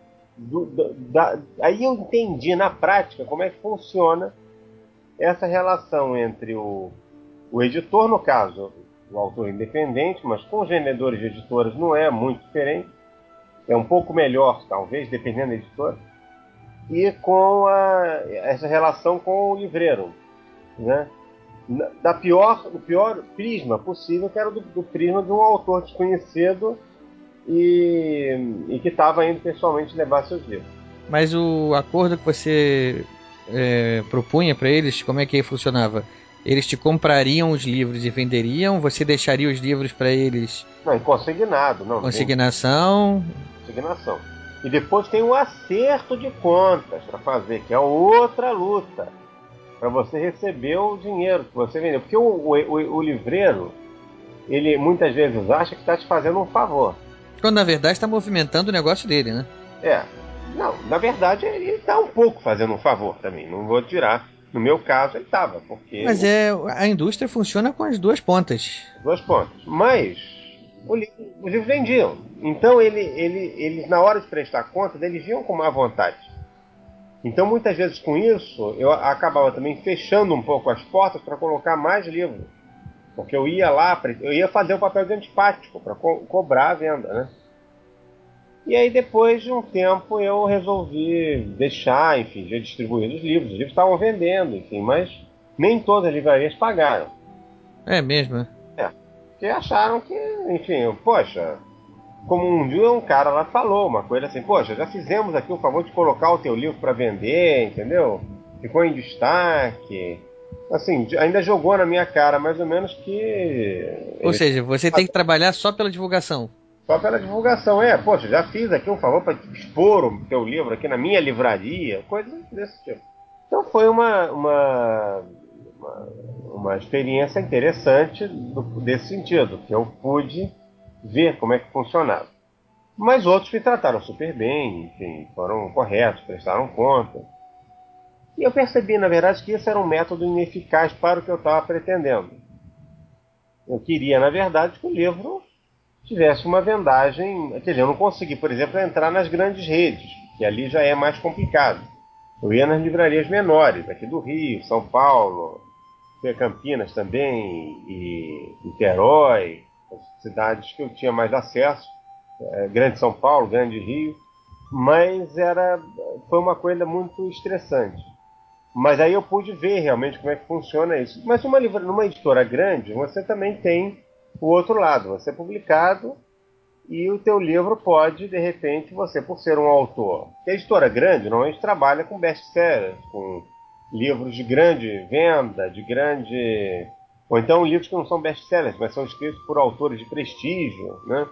aí eu entendi na prática como é que funciona essa relação entre o editor, no caso, o autor independente, mas com os vendedores de editoras não é muito diferente, é um pouco melhor, talvez, dependendo da editora, e com essa relação com o livreiro, né? Do pior prisma possível, que era do prisma de um autor desconhecido e que estava indo pessoalmente levar seus livros. Mas o acordo que você propunha para eles, como é que funcionava? Eles te comprariam os livros e venderiam? Você deixaria os livros para eles? Não, em consignado. Não, consignação? Consignação. E depois tem o acerto de contas para fazer, que é outra luta. Para você receber o dinheiro que você vendeu. Porque o livreiro, ele muitas vezes acha que está te fazendo um favor. Quando na verdade está movimentando o negócio dele, né? Não, na verdade ele está um pouco fazendo um favor também, não vou tirar. No meu caso ele estava, porque... Mas a indústria funciona com as duas pontas. Duas pontas. Mas os livros vendiam. Então eles, na hora de prestar contas, eles viam com má vontade. Então, muitas vezes com isso, eu acabava também fechando um pouco as portas para colocar mais livros. Porque eu ia lá, eu ia fazer o papel de antipático para cobrar a venda, né? E aí, depois de um tempo, eu resolvi deixar, enfim, de distribuir os livros. Os livros estavam vendendo, enfim, mas nem todas as livrarias pagaram. É mesmo? Porque acharam que, enfim, poxa... Como um dia um cara lá falou uma coisa assim, poxa, já fizemos aqui o favor de colocar o teu livro para vender, entendeu? Ficou em destaque. Assim, ainda jogou na minha cara mais ou menos que... Ou seja, você tem que trabalhar só pela divulgação. Só pela divulgação, poxa, já fiz aqui um favor para expor o teu livro aqui na minha livraria, coisas desse tipo. Então foi uma experiência interessante desse sentido, que eu pude ver como é que funcionava. Mas outros me trataram super bem, enfim, foram corretos, prestaram conta. E eu percebi, na verdade, que esse era um método ineficaz para o que eu estava pretendendo. Eu queria, na verdade, que o livro tivesse uma vendagem... Quer dizer, eu não consegui, por exemplo, entrar nas grandes redes, que ali já é mais complicado. Eu ia nas livrarias menores, aqui do Rio, São Paulo, Campinas também, e Niterói, cidades que eu tinha mais acesso, Grande São Paulo, Grande Rio, mas foi uma coisa muito estressante. Mas aí eu pude ver realmente como é que funciona isso. Mas numa editora grande, você também tem o outro lado, você é publicado e o teu livro pode, de repente, você, por ser um autor... Porque a editora grande normalmente trabalha com best-sellers, com livros de grande venda, ou então livros que não são best-sellers, mas são escritos por autores de prestígio, né?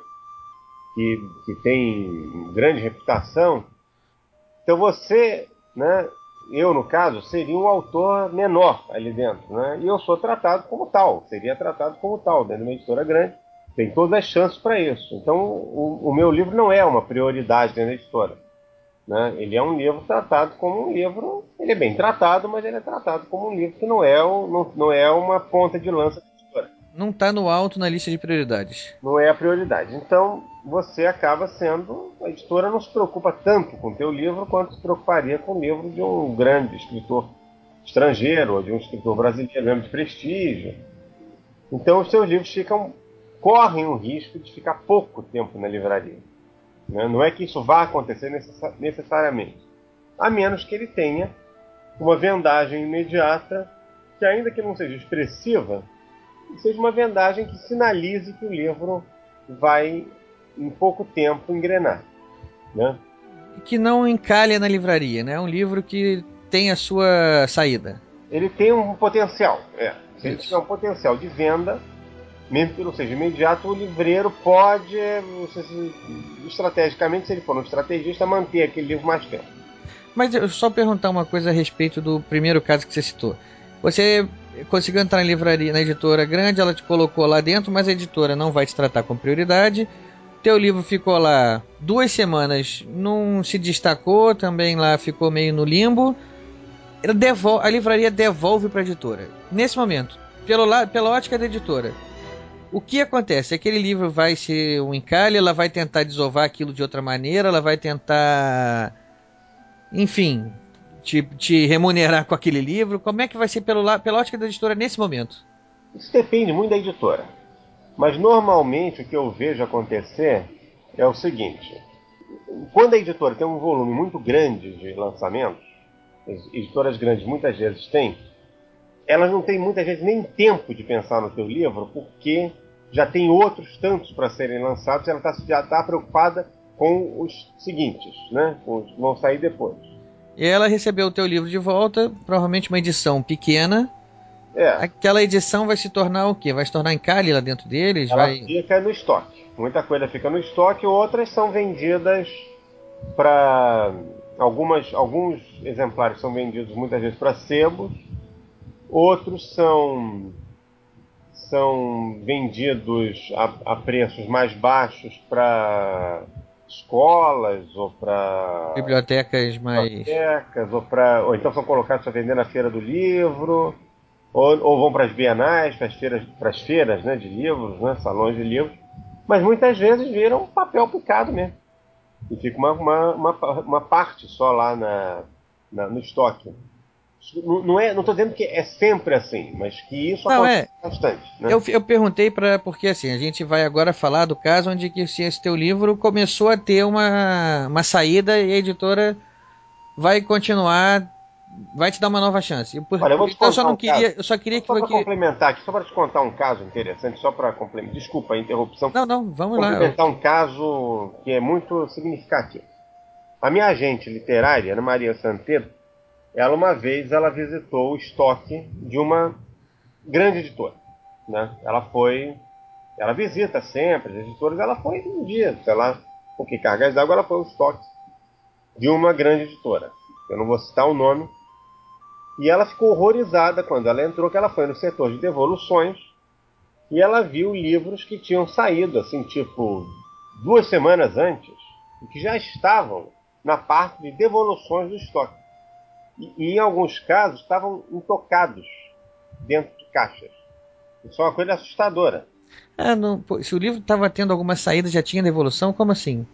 Que têm grande reputação. Então você, né, eu no caso, seria um autor menor ali dentro, né? E eu sou tratado como tal, seria tratado como tal, dentro de uma editora grande. Tem todas as chances para isso. Então o meu livro não é uma prioridade dentro da editora. Né? Ele é um livro tratado como um livro... Ele é bem tratado, mas ele é tratado como um livro que não é uma ponta de lança da editora. Não está no alto na lista de prioridades. Não é a prioridade. Então, você acaba sendo... A editora não se preocupa tanto com o teu livro quanto se preocuparia com o livro de um grande escritor estrangeiro ou de um escritor brasileiro, mesmo de prestígio. Então, os seus livros correm o risco de ficar pouco tempo na livraria. Não é que isso vá acontecer necessariamente, a menos que ele tenha uma vendagem imediata, que ainda que não seja expressiva, seja uma vendagem que sinalize que o livro vai, em pouco tempo, engrenar. Né? Que não encalha na livraria, né? É um livro que tem a sua saída. Ele tem um potencial, Se ele tiver um potencial de venda, mesmo que não seja imediato, o livreiro pode, estrategicamente, se ele for um estrategista, manter aquele livro mais tempo. Mas eu só perguntar uma coisa a respeito do primeiro caso que você citou. Você conseguiu entrar em livraria, na editora grande, ela te colocou lá dentro, mas a editora não vai te tratar com prioridade. Teu livro ficou lá 2 semanas, não se destacou, também lá ficou meio no limbo. A livraria devolve para a editora. Nesse momento, pela ótica da editora, o que acontece? Aquele livro vai ser um encalhe, ela vai tentar desovar aquilo de outra maneira, ela vai tentar, enfim, te remunerar com aquele livro. Como é que vai ser pela ótica da editora nesse momento? Isso depende muito da editora. Mas normalmente o que eu vejo acontecer é o seguinte: quando a editora tem um volume muito grande de lançamentos, as editoras grandes muitas vezes têm, elas não têm muitas vezes nem tempo de pensar no teu livro, porque já tem outros tantos para serem lançados, e ela já está preocupada com os seguintes, né? Com os que vão sair depois. E ela recebeu o teu livro de volta, provavelmente uma edição pequena. É. Aquela edição vai se tornar o quê? Vai se tornar encalhe lá dentro deles? Ela fica no estoque. Muita coisa fica no estoque, outras são vendidas para... Alguns exemplares são vendidos muitas vezes para sebos, outros são vendidos a preços mais baixos para escolas ou para bibliotecas mais... ou então são colocados para vender na feira do livro, ou vão para as bienais, para as feiras, né, de livros, né, salões de livros, mas muitas vezes viram papel picado mesmo. E fica uma parte só lá no estoque. Não estou dizendo que é sempre assim, mas que isso acontece bastante. Né? Eu perguntei porque assim, a gente vai agora falar do caso onde que esse teu livro começou a ter uma saída e a editora vai continuar, vai te dar uma nova chance. Olha, eu vou te contar eu só queria para complementar aqui, só para te contar um caso interessante, só para complementar. Desculpa a interrupção. Não, vamos lá. Complementar um caso que é muito significativo. A minha agente literária, Ana Maria Santeiro, uma vez visitou o estoque de uma grande editora. Né? Ela visita sempre as editoras, ela foi um dia, sei lá, por que cargas d'água, ela foi ao estoque de uma grande editora. Eu não vou citar o nome. E ela ficou horrorizada quando ela entrou, que ela foi no setor de devoluções e ela viu livros que tinham saído, assim, tipo, 2 semanas antes, e que já estavam na parte de devoluções do estoque. E em alguns casos estavam intocados dentro de caixas. Isso é uma coisa assustadora. Se o livro estava tendo alguma saída, já tinha devolução? Como assim?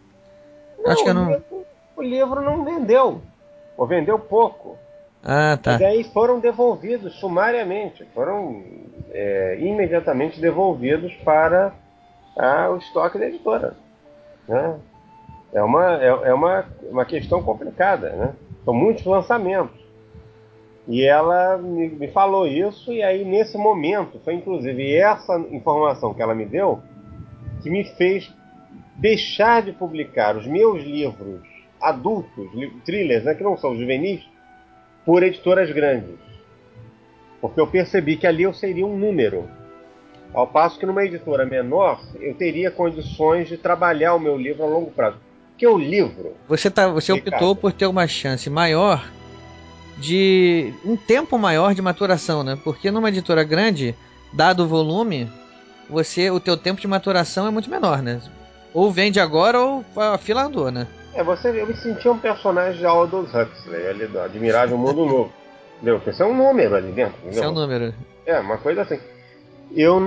O livro não vendeu. Ou vendeu pouco. Ah, tá. Mas aí foram devolvidos sumariamente. Foram imediatamente devolvidos para o estoque da editora. Né? É uma questão complicada. Né? São muitos lançamentos. E ela me falou isso, e aí nesse momento, foi inclusive essa informação que ela me deu, que me fez deixar de publicar os meus livros adultos, thrillers, né, que não são juvenis, por editoras grandes. Porque eu percebi que ali eu seria um número. Ao passo que numa editora menor, eu teria condições de trabalhar o meu livro a longo prazo. Porque o livro... Você optou por ter uma chance maior de um tempo maior de maturação, né? Porque numa editora grande, dado o volume, o teu tempo de maturação é muito menor, né? Ou vende agora ou a fila andou, né? Eu me sentia um personagem de Aldous Huxley, ali do Admirável Mundo Novo. Entendeu? Porque isso é um número ali dentro. Entendeu? Isso é um número. É, uma coisa assim. Eu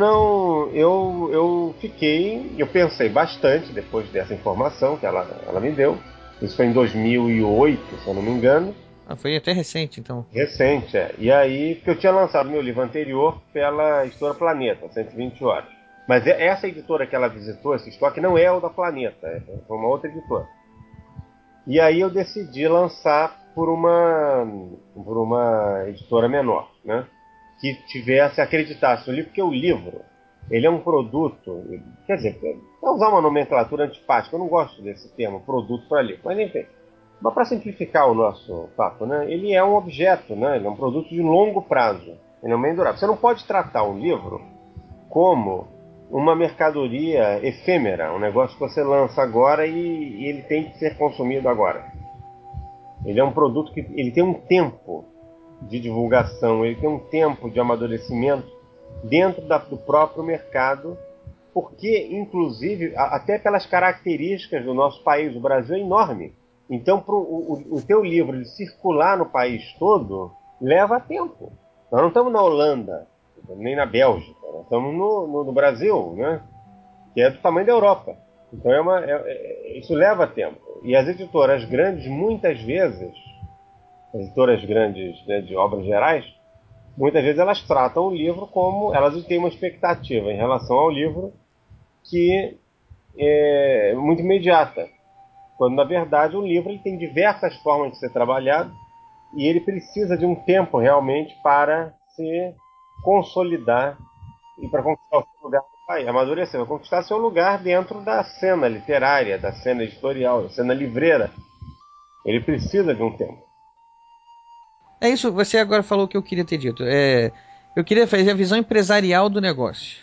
pensei bastante depois dessa informação que ela me deu. Isso foi em 2008, se eu não me engano. Foi até recente, então. Recente, é. E aí, porque eu tinha lançado meu livro anterior pela editora Planeta, 120 horas. Mas essa editora que ela visitou, esse estoque, não é o da Planeta, foi uma outra editora. E aí eu decidi lançar por uma editora menor, né? Que acreditasse no livro, porque o livro, ele é um produto, quer dizer, vou usar uma nomenclatura antipática, eu não gosto desse termo, produto para livro, mas enfim. Mas para simplificar o nosso papo, né, ele é um objeto, né, ele é um produto de longo prazo, ele é um meio durável. Você não pode tratar um livro como uma mercadoria efêmera, um negócio que você lança agora e ele tem que ser consumido agora. Ele é um produto que ele tem um tempo de divulgação, ele tem um tempo de amadurecimento dentro do próprio mercado, porque, inclusive, até pelas características do nosso país, o Brasil é enorme. Então, o teu livro de circular no país todo leva tempo. Nós não estamos na Holanda, nem na Bélgica, nós estamos no Brasil, né? Que é do tamanho da Europa. Então, isso leva tempo. E as editoras grandes, muitas vezes, as editoras grandes, né, de obras gerais, muitas vezes elas tratam o livro como... Elas têm uma expectativa em relação ao livro que é muito imediata. Quando, na verdade, o livro ele tem diversas formas de ser trabalhado e ele precisa de um tempo, realmente, para se consolidar e para conquistar o seu lugar no país, amadurecer, para conquistar seu lugar dentro da cena literária, da cena editorial, da cena livreira. Ele precisa de um tempo. É isso, você agora falou o que eu queria ter dito. Eu queria fazer a visão empresarial do negócio.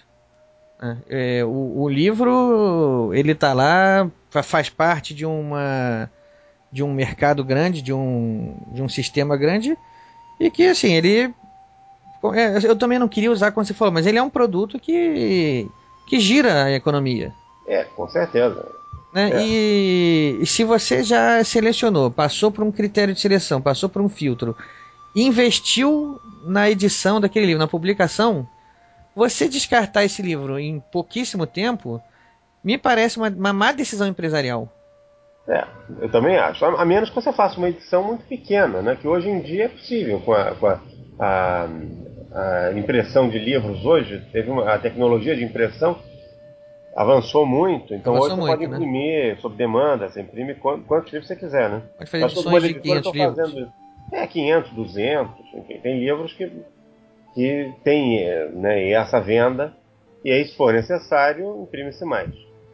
O livro, ele tá lá, faz parte de um mercado grande, de um sistema grande, e que, assim, eu também não queria usar como você falou, mas ele é um produto que gira a economia. Com certeza. Né? E se você já selecionou, passou por um critério de seleção, passou por um filtro, investiu na edição daquele livro, na publicação, você descartar esse livro em pouquíssimo tempo, me parece uma má decisão empresarial. Eu também acho. A menos que você faça uma edição muito pequena, né? Que hoje em dia é possível. Com a impressão de livros hoje, a tecnologia de impressão avançou muito. Então hoje você pode imprimir, né, sob demanda. Você imprime quantos livros você quiser, né? Pode fazer edições de 500 livros. 500, 200. Enfim, tem livros que tem, né, essa venda. E aí, se for necessário, imprime-se mais.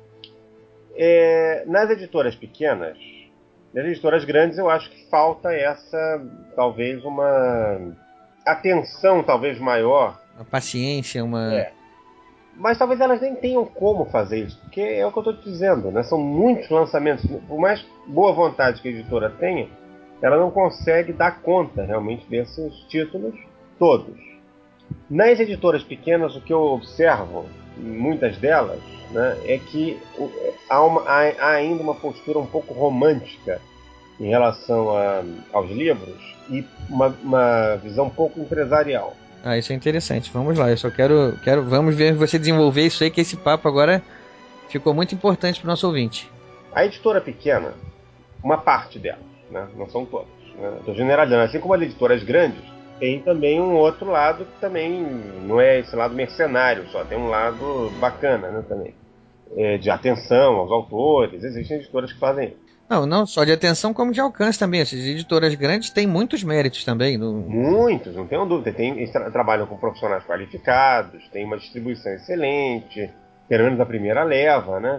Nas editoras pequenas, nas editoras grandes, eu acho que falta talvez uma atenção talvez maior. Uma paciência, Mas talvez elas nem tenham como fazer isso, porque é o que eu estou te dizendo, né? São muitos lançamentos. Por mais boa vontade que a editora tenha, ela não consegue dar conta realmente desses títulos todos. Nas editoras pequenas, o que eu observo, muitas delas, né, é que há ainda uma postura um pouco romântica em relação aos livros e uma visão um pouco empresarial. Isso é interessante. Vamos lá, eu só vamos ver você desenvolver isso aí, que esse papo agora ficou muito importante para o nosso ouvinte. A editora pequena, uma parte delas, né, não são todas, né, estou generalizando, assim como as editoras grandes, tem também um outro lado que também não é esse lado mercenário só, tem um lado bacana, né, também. De atenção aos autores, existem editoras que fazem isso. Não só de atenção como de alcance também. Essas editoras grandes têm muitos méritos também. Muitos, não tenho dúvida. Eles trabalham com profissionais qualificados, tem uma distribuição excelente, pelo menos a primeira leva, né?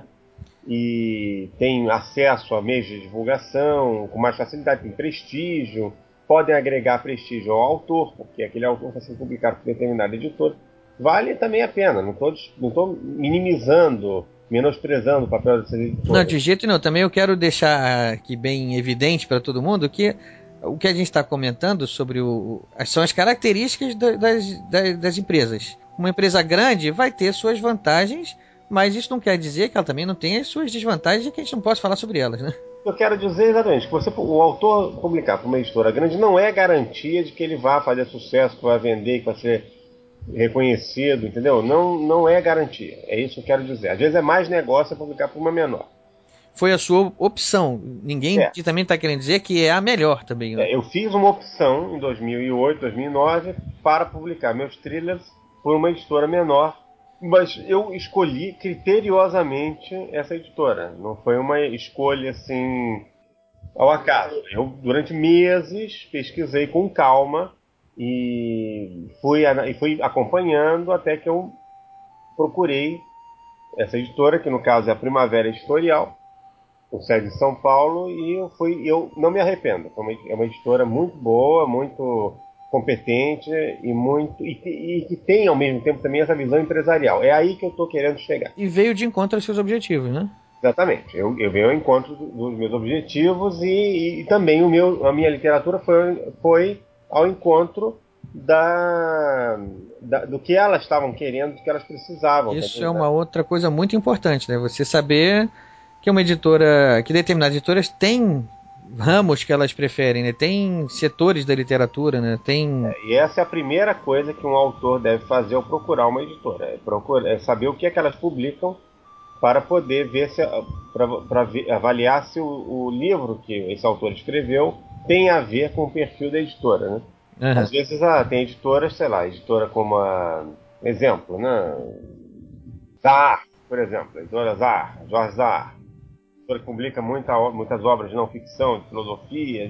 E tem acesso a meios de divulgação com mais facilidade, tem prestígio, podem agregar prestígio ao autor, porque aquele autor está sendo publicado por determinado editor. Vale também a pena, não estou minimizando, menosprezando o papel dessas editoras. Não, de jeito nenhum. Também eu quero deixar aqui bem evidente para todo mundo que o que a gente está comentando sobre são as características das empresas. Uma empresa grande vai ter suas vantagens, mas isso não quer dizer que ela também não tenha as suas desvantagens e que a gente não possa falar sobre elas, né? Eu quero dizer exatamente que o autor publicar para uma editora grande não é garantia de que ele vá fazer sucesso, que vai vender, que vai ser reconhecido, entendeu? Não é garantia. É isso que eu quero dizer. Às vezes é mais negócio publicar para uma menor. Foi a sua opção. Ninguém também está querendo dizer que é a melhor também. Né? Eu fiz uma opção em 2008, 2009 para publicar meus thrillers por uma editora menor, mas eu escolhi criteriosamente essa editora. Não foi uma escolha assim ao acaso. Eu durante meses pesquisei com calma e fui acompanhando até que eu procurei essa editora, que no caso é a Primavera Editorial, com sede em São Paulo, e eu não me arrependo. É uma editora muito boa, muito competente e que tem ao mesmo tempo também essa visão empresarial. É aí que eu estou querendo chegar. E veio de encontro aos seus objetivos, né? Exatamente. Eu venho ao encontro dos meus objetivos e também a minha literatura foi ao encontro do que elas estavam querendo, do que elas precisavam. Isso é uma outra coisa muito importante, né? Você saber que uma editora, que determinadas editoras têm ramos que elas preferem, né? Tem setores da literatura, né? E essa é a primeira coisa que um autor deve fazer ao procurar uma editora. É saber o que é que elas publicam para poder ver para avaliar se o livro que esse autor escreveu tem a ver com o perfil da editora, né? Uhum. Às vezes tem editoras, sei lá, editora como exemplo, né? Zahar, por exemplo, a editora Zahar, Jorge Zahar, editora que publica muitas obras de não ficção, de filosofia,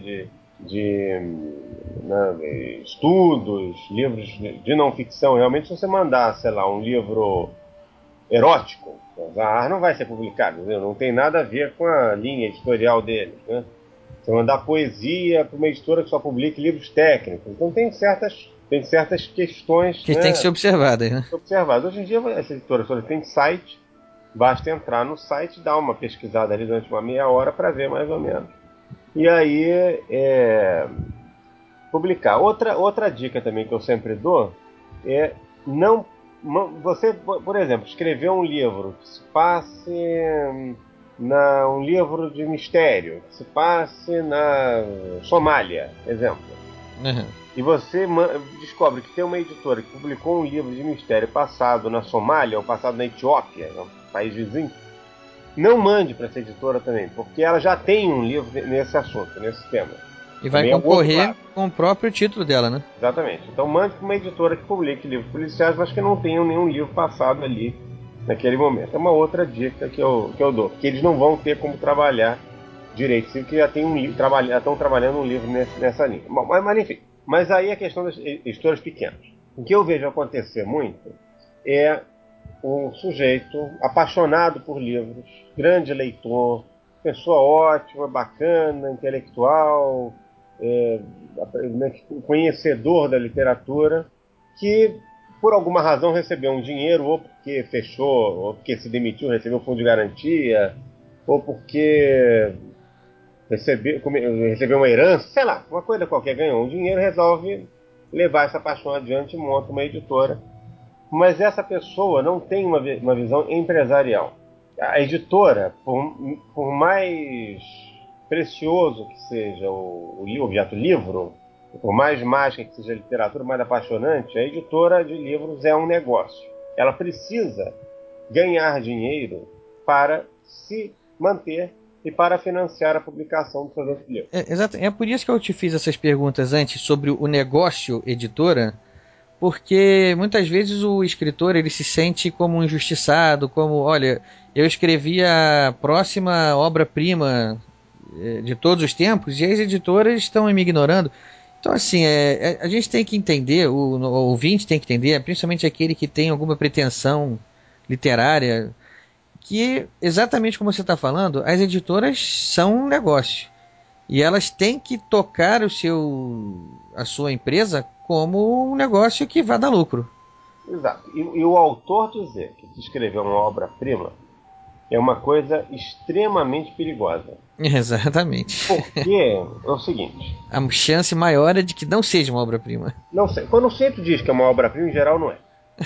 de estudos, livros de não ficção. Realmente, se você mandar, sei lá, um livro erótico, o Zahar não vai ser publicado, entendeu? Não tem nada a ver com a linha editorial dele, né? Você mandar poesia para uma editora que só publica livros técnicos. Então tem certas questões que tem que ser observadas, né? Hoje em dia, essa editora toda tem site, basta entrar no site, dar uma pesquisada ali durante uma meia hora para ver mais ou menos. E aí, publicar. Outra dica também que eu sempre dou é não... Você, por exemplo, escrever um livro que se passe um livro de mistério, que se passe na Somália, exemplo. Uhum. E você descobre que tem uma editora que publicou um livro de mistério passado na Somália ou passado na Etiópia, um país vizinho. Não mande para essa editora também, porque ela já tem um livro nesse assunto, nesse tema. E vai concorrer com o próprio título dela, né? Exatamente. Então mande para uma editora que publique livros policiais, mas que não tenham nenhum livro passado ali naquele momento. É uma outra dica que eu dou, porque eles não vão ter como trabalhar direito, se que já tem um livro, já estão trabalhando um livro nessa linha. Bom, mas enfim. Mas aí a questão das editoras pequenas. O que eu vejo acontecer muito é o sujeito apaixonado por livros, grande leitor, pessoa ótima, bacana, intelectual, conhecedor da literatura, que por alguma razão recebeu um dinheiro, ou porque fechou, ou porque se demitiu, recebeu fundo de garantia, ou porque recebeu uma herança, sei lá, uma coisa qualquer, ganhou um dinheiro, resolve levar essa paixão adiante e monta uma editora. Mas essa pessoa não tem uma visão empresarial. A editora, por mais precioso que seja o objeto livro, por mais mágica que seja a literatura, mais apaixonante, a editora de livros é um negócio. Ela precisa ganhar dinheiro para se manter e para financiar a publicação dos seus outros livros. Exato. É por isso que eu te fiz essas perguntas antes sobre o negócio editora, porque muitas vezes o escritor ele se sente como um injustiçado, como, olha, eu escrevi a próxima obra-prima de todos os tempos e as editoras estão me ignorando. Então, assim, a gente tem que entender, o ouvinte tem que entender, principalmente aquele que tem alguma pretensão literária, que, exatamente como você está falando, as editoras são um negócio. E elas têm que tocar a sua empresa como um negócio que vai dar lucro. Exato. E o autor dizer que escreveu uma obra-prima é uma coisa extremamente perigosa. Exatamente. Porque é o seguinte... A chance maior é de que não seja uma obra-prima. Não sei. Quando o centro diz que é uma obra-prima, em geral não é.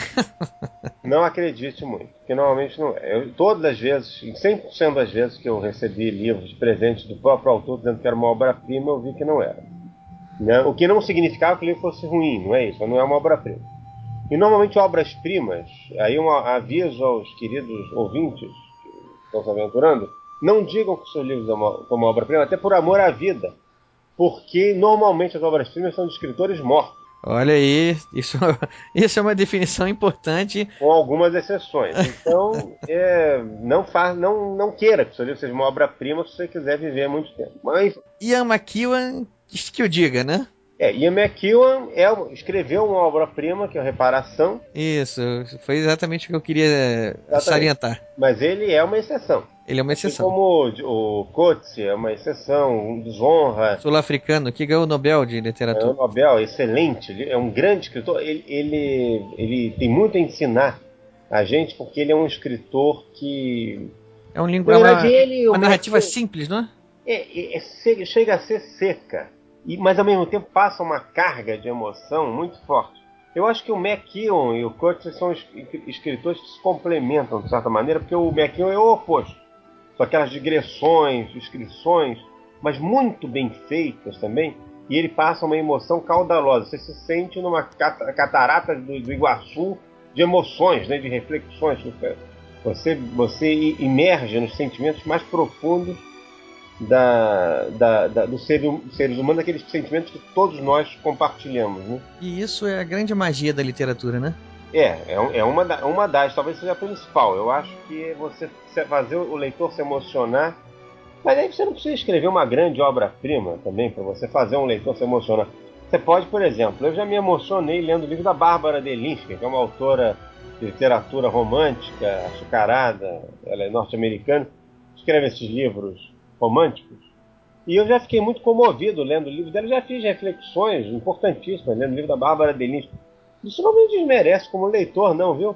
Não acredite muito, porque normalmente não é. Todas as vezes, em 100% das vezes que eu recebi livros de presente do próprio autor dizendo que era uma obra-prima, eu vi que não era. Né? O que não significava que o livro fosse ruim, não é isso, não é uma obra-prima. E normalmente obras-primas, aí um aviso aos queridos ouvintes que estão se aventurando, não digam que os seus livros são uma obra-prima, até por amor à vida. Porque normalmente as obras-primas são de escritores mortos. Olha aí, isso é uma definição importante. Com algumas exceções. Então, não queira que o seu livro seja uma obra-prima se você quiser viver muito tempo. Mas, Ian McEwan, que eu diga, né? Ian McEwan escreveu uma obra-prima, que é a Reparação. Isso, foi exatamente o que eu queria salientar. Mas ele é uma exceção. Ele é uma exceção. Assim como o Coetzee é uma exceção, um Desonra. Sul-africano, que ganhou o Nobel de Literatura. É um Nobel, excelente. Ele é um grande escritor. Ele tem muito a ensinar a gente, porque ele é um escritor que... É uma narrativa simples, não é? Chega a ser seca. mas ao mesmo tempo passa uma carga de emoção muito forte. Eu acho que o McKeown e o Curtis são escritores que se complementam de certa maneira, porque o McKeown é o oposto. São aquelas digressões, descrições, mas muito bem feitas também, e ele passa uma emoção caudalosa. Você se sente numa catarata do Iguaçu de emoções, né, de reflexões. Você imerge nos sentimentos mais profundos dos seres humanos, aqueles sentimentos que todos nós compartilhamos, né? E isso é a grande magia da literatura, né? É uma das, talvez seja a principal. Eu acho que você fazer o leitor se emocionar, mas aí você não precisa escrever uma grande obra-prima também para você fazer um leitor se emocionar. Você pode, por exemplo, eu já me emocionei lendo o livro da Bárbara Delinsky, que é uma autora de literatura romântica, açucarada, ela é norte-americana, escreve esses livros românticos. E eu já fiquei muito comovido lendo o livro dela, já fiz reflexões importantíssimas lendo o livro da Bárbara Delinsky. Isso não me desmerece como leitor, não, viu?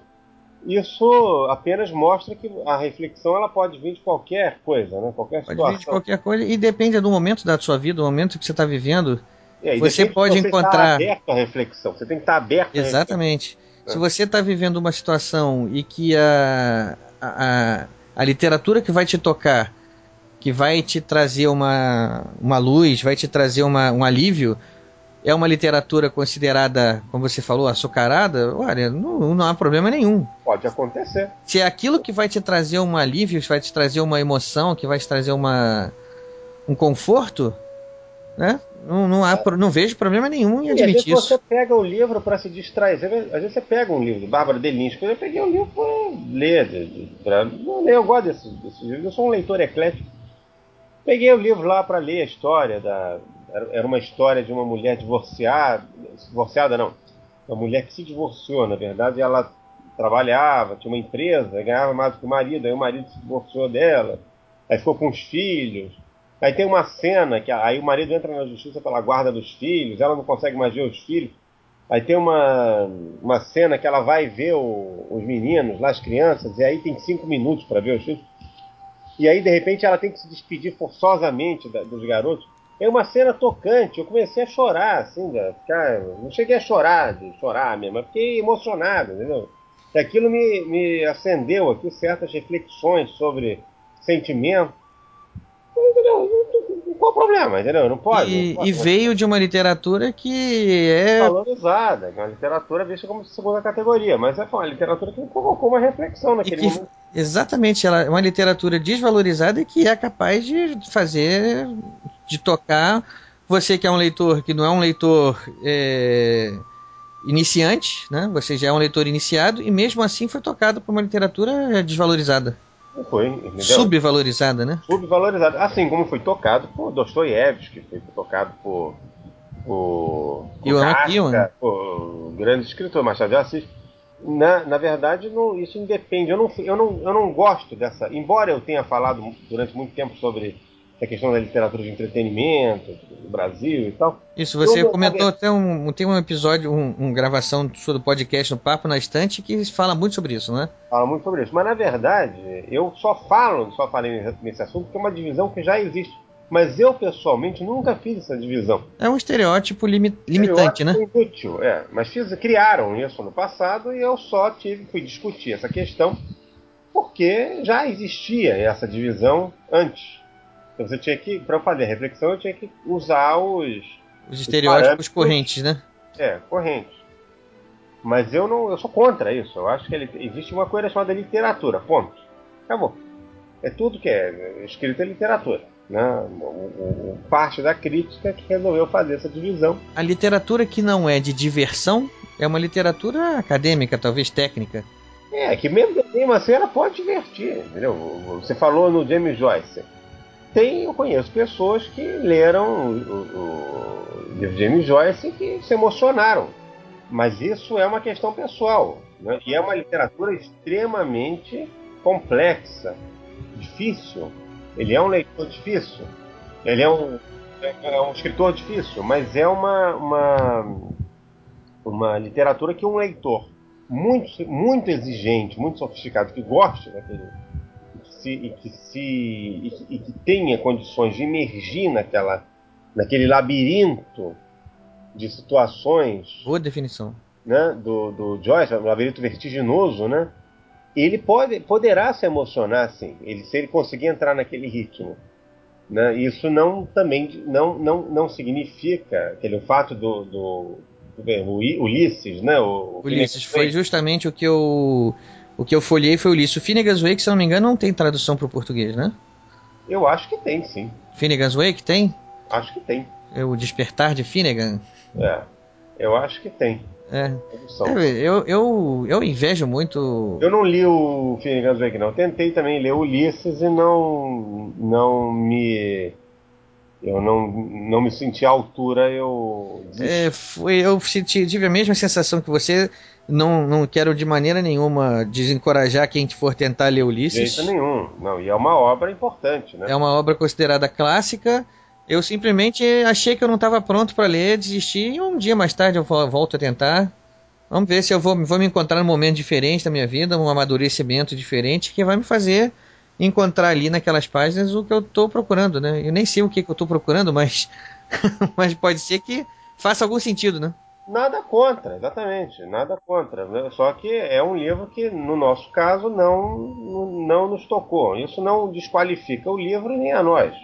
Isso apenas mostra que a reflexão ela pode vir de qualquer coisa, né? Qualquer situação. Pode vir de qualquer coisa e depende do momento da sua vida, do momento que você está vivendo. Você pode você encontrar. Estar aberto à reflexão. Você tem que estar aberto. Exatamente. Se você está vivendo uma situação e que a literatura que vai te tocar, que vai te trazer uma luz, vai te trazer um alívio, é uma literatura considerada, como você falou, açucarada, olha, não há problema nenhum. Pode acontecer. Se é aquilo que vai te trazer um alívio, que vai te trazer uma emoção, que vai te trazer um conforto, né? Não vejo problema nenhum em admitir isso. Às vezes você pega o livro para se distrair. Às vezes você pega um livro, Bárbara Delinsky. Eu peguei um livro para ler. Eu gosto desses livros. Eu sou um leitor eclético. Peguei o livro lá para ler a história era uma história de uma mulher divorciada não, uma mulher que se divorciou, na verdade. Ela trabalhava, tinha uma empresa, ganhava mais do que o marido, aí o marido se divorciou dela, aí ficou com os filhos. Aí tem uma cena que aí o marido entra na justiça pela guarda dos filhos, ela não consegue mais ver os filhos. Aí tem uma cena que ela vai ver os meninos, lá as crianças, e aí tem 5 minutos para ver os filhos. E aí, de repente, ela tem que se despedir forçosamente dos garotos. É uma cena tocante. Eu comecei a chorar, assim, não cheguei a chorar mesmo, mas fiquei emocionado, entendeu? E aquilo me acendeu aqui certas reflexões sobre sentimento. Entendeu? Qual o problema, entendeu? Não pode. E veio de uma literatura que é valorizada, uma literatura vista como segunda categoria, mas é uma literatura que provocou uma reflexão naquele momento. Exatamente, ela é uma literatura desvalorizada e que é capaz de tocar você, que é um leitor que não é um leitor iniciante, né? Você já é um leitor iniciado e mesmo assim foi tocado por uma literatura desvalorizada. Foi, entendeu? Subvalorizada, né? Subvalorizada. Assim como foi tocado por Dostoiévski, foi tocado por Kafka, por grande escritor, Machado de Assis. Na verdade, isso independe. Eu não gosto dessa. Embora eu tenha falado durante muito tempo sobre a questão da literatura de entretenimento do Brasil e tal. Isso, você comentou até tem um episódio, uma gravação do podcast no Papo na Estante que fala muito sobre isso, né? Fala muito sobre isso. Mas na verdade, eu só falei nesse assunto porque é uma divisão que já existe. Mas eu, pessoalmente, nunca fiz essa divisão. É um estereótipo limitante, né? Inútil, mas criaram isso no passado e eu só fui discutir essa questão porque já existia essa divisão antes. Então você tinha que, para fazer a reflexão, eu tinha que usar os estereótipos correntes, né? Correntes. Mas eu sou contra isso. Eu acho que existe uma coisa chamada literatura. Ponto. Acabou. É tudo que é escrito é literatura. Né? Parte da crítica que resolveu fazer essa divisão. A literatura que não é de diversão é uma literatura acadêmica, talvez técnica. Que mesmo assim ela pode divertir, entendeu? Você falou no James Joyce. Eu conheço pessoas que leram o livro de James Joyce e que se emocionaram. Mas isso é uma questão pessoal. Né? E é uma literatura extremamente complexa, difícil. Ele é um leitor difícil. Ele é um escritor difícil, mas é uma literatura que um leitor muito, muito exigente, muito sofisticado, que goste daquele e que tenha condições de emergir naquele labirinto de situações, Boa definição. né, do Joyce, um labirinto vertiginoso, né? Ele poderá se emocionar, sim, se ele conseguir entrar naquele ritmo, né? Isso não significa o fato do Ulisses, né? O Ulisses foi justamente o que eu folhei, foi Ulisses. O Finnegan's Wake, se eu não me engano, não tem tradução para o português, né? Eu acho que tem, sim. Finnegan's Wake tem? Acho que tem. É o Despertar de Finnegan? Eu acho que tem. Eu invejo muito. Eu não li o Finnegan's Wake, não. Eu tentei também ler Ulisses e não me senti à altura. Eu Tive a mesma sensação que você. Não quero de maneira nenhuma desencorajar quem for tentar ler Ulisses. De jeito nenhum. Não, e é uma obra importante, né? É uma obra considerada clássica. Eu simplesmente achei que eu não estava pronto para ler, desisti, e um dia mais tarde eu volto a tentar. Vamos ver se eu vou me encontrar num momento diferente da minha vida, um amadurecimento diferente, que vai me fazer encontrar ali naquelas páginas o que eu estou procurando, né? Eu nem sei o que eu estou procurando, mas mas pode ser que faça algum sentido, né? Nada contra, exatamente, nada contra. Né? Só que é um livro que, no nosso caso, não nos tocou. Isso não desqualifica o livro nem a nós.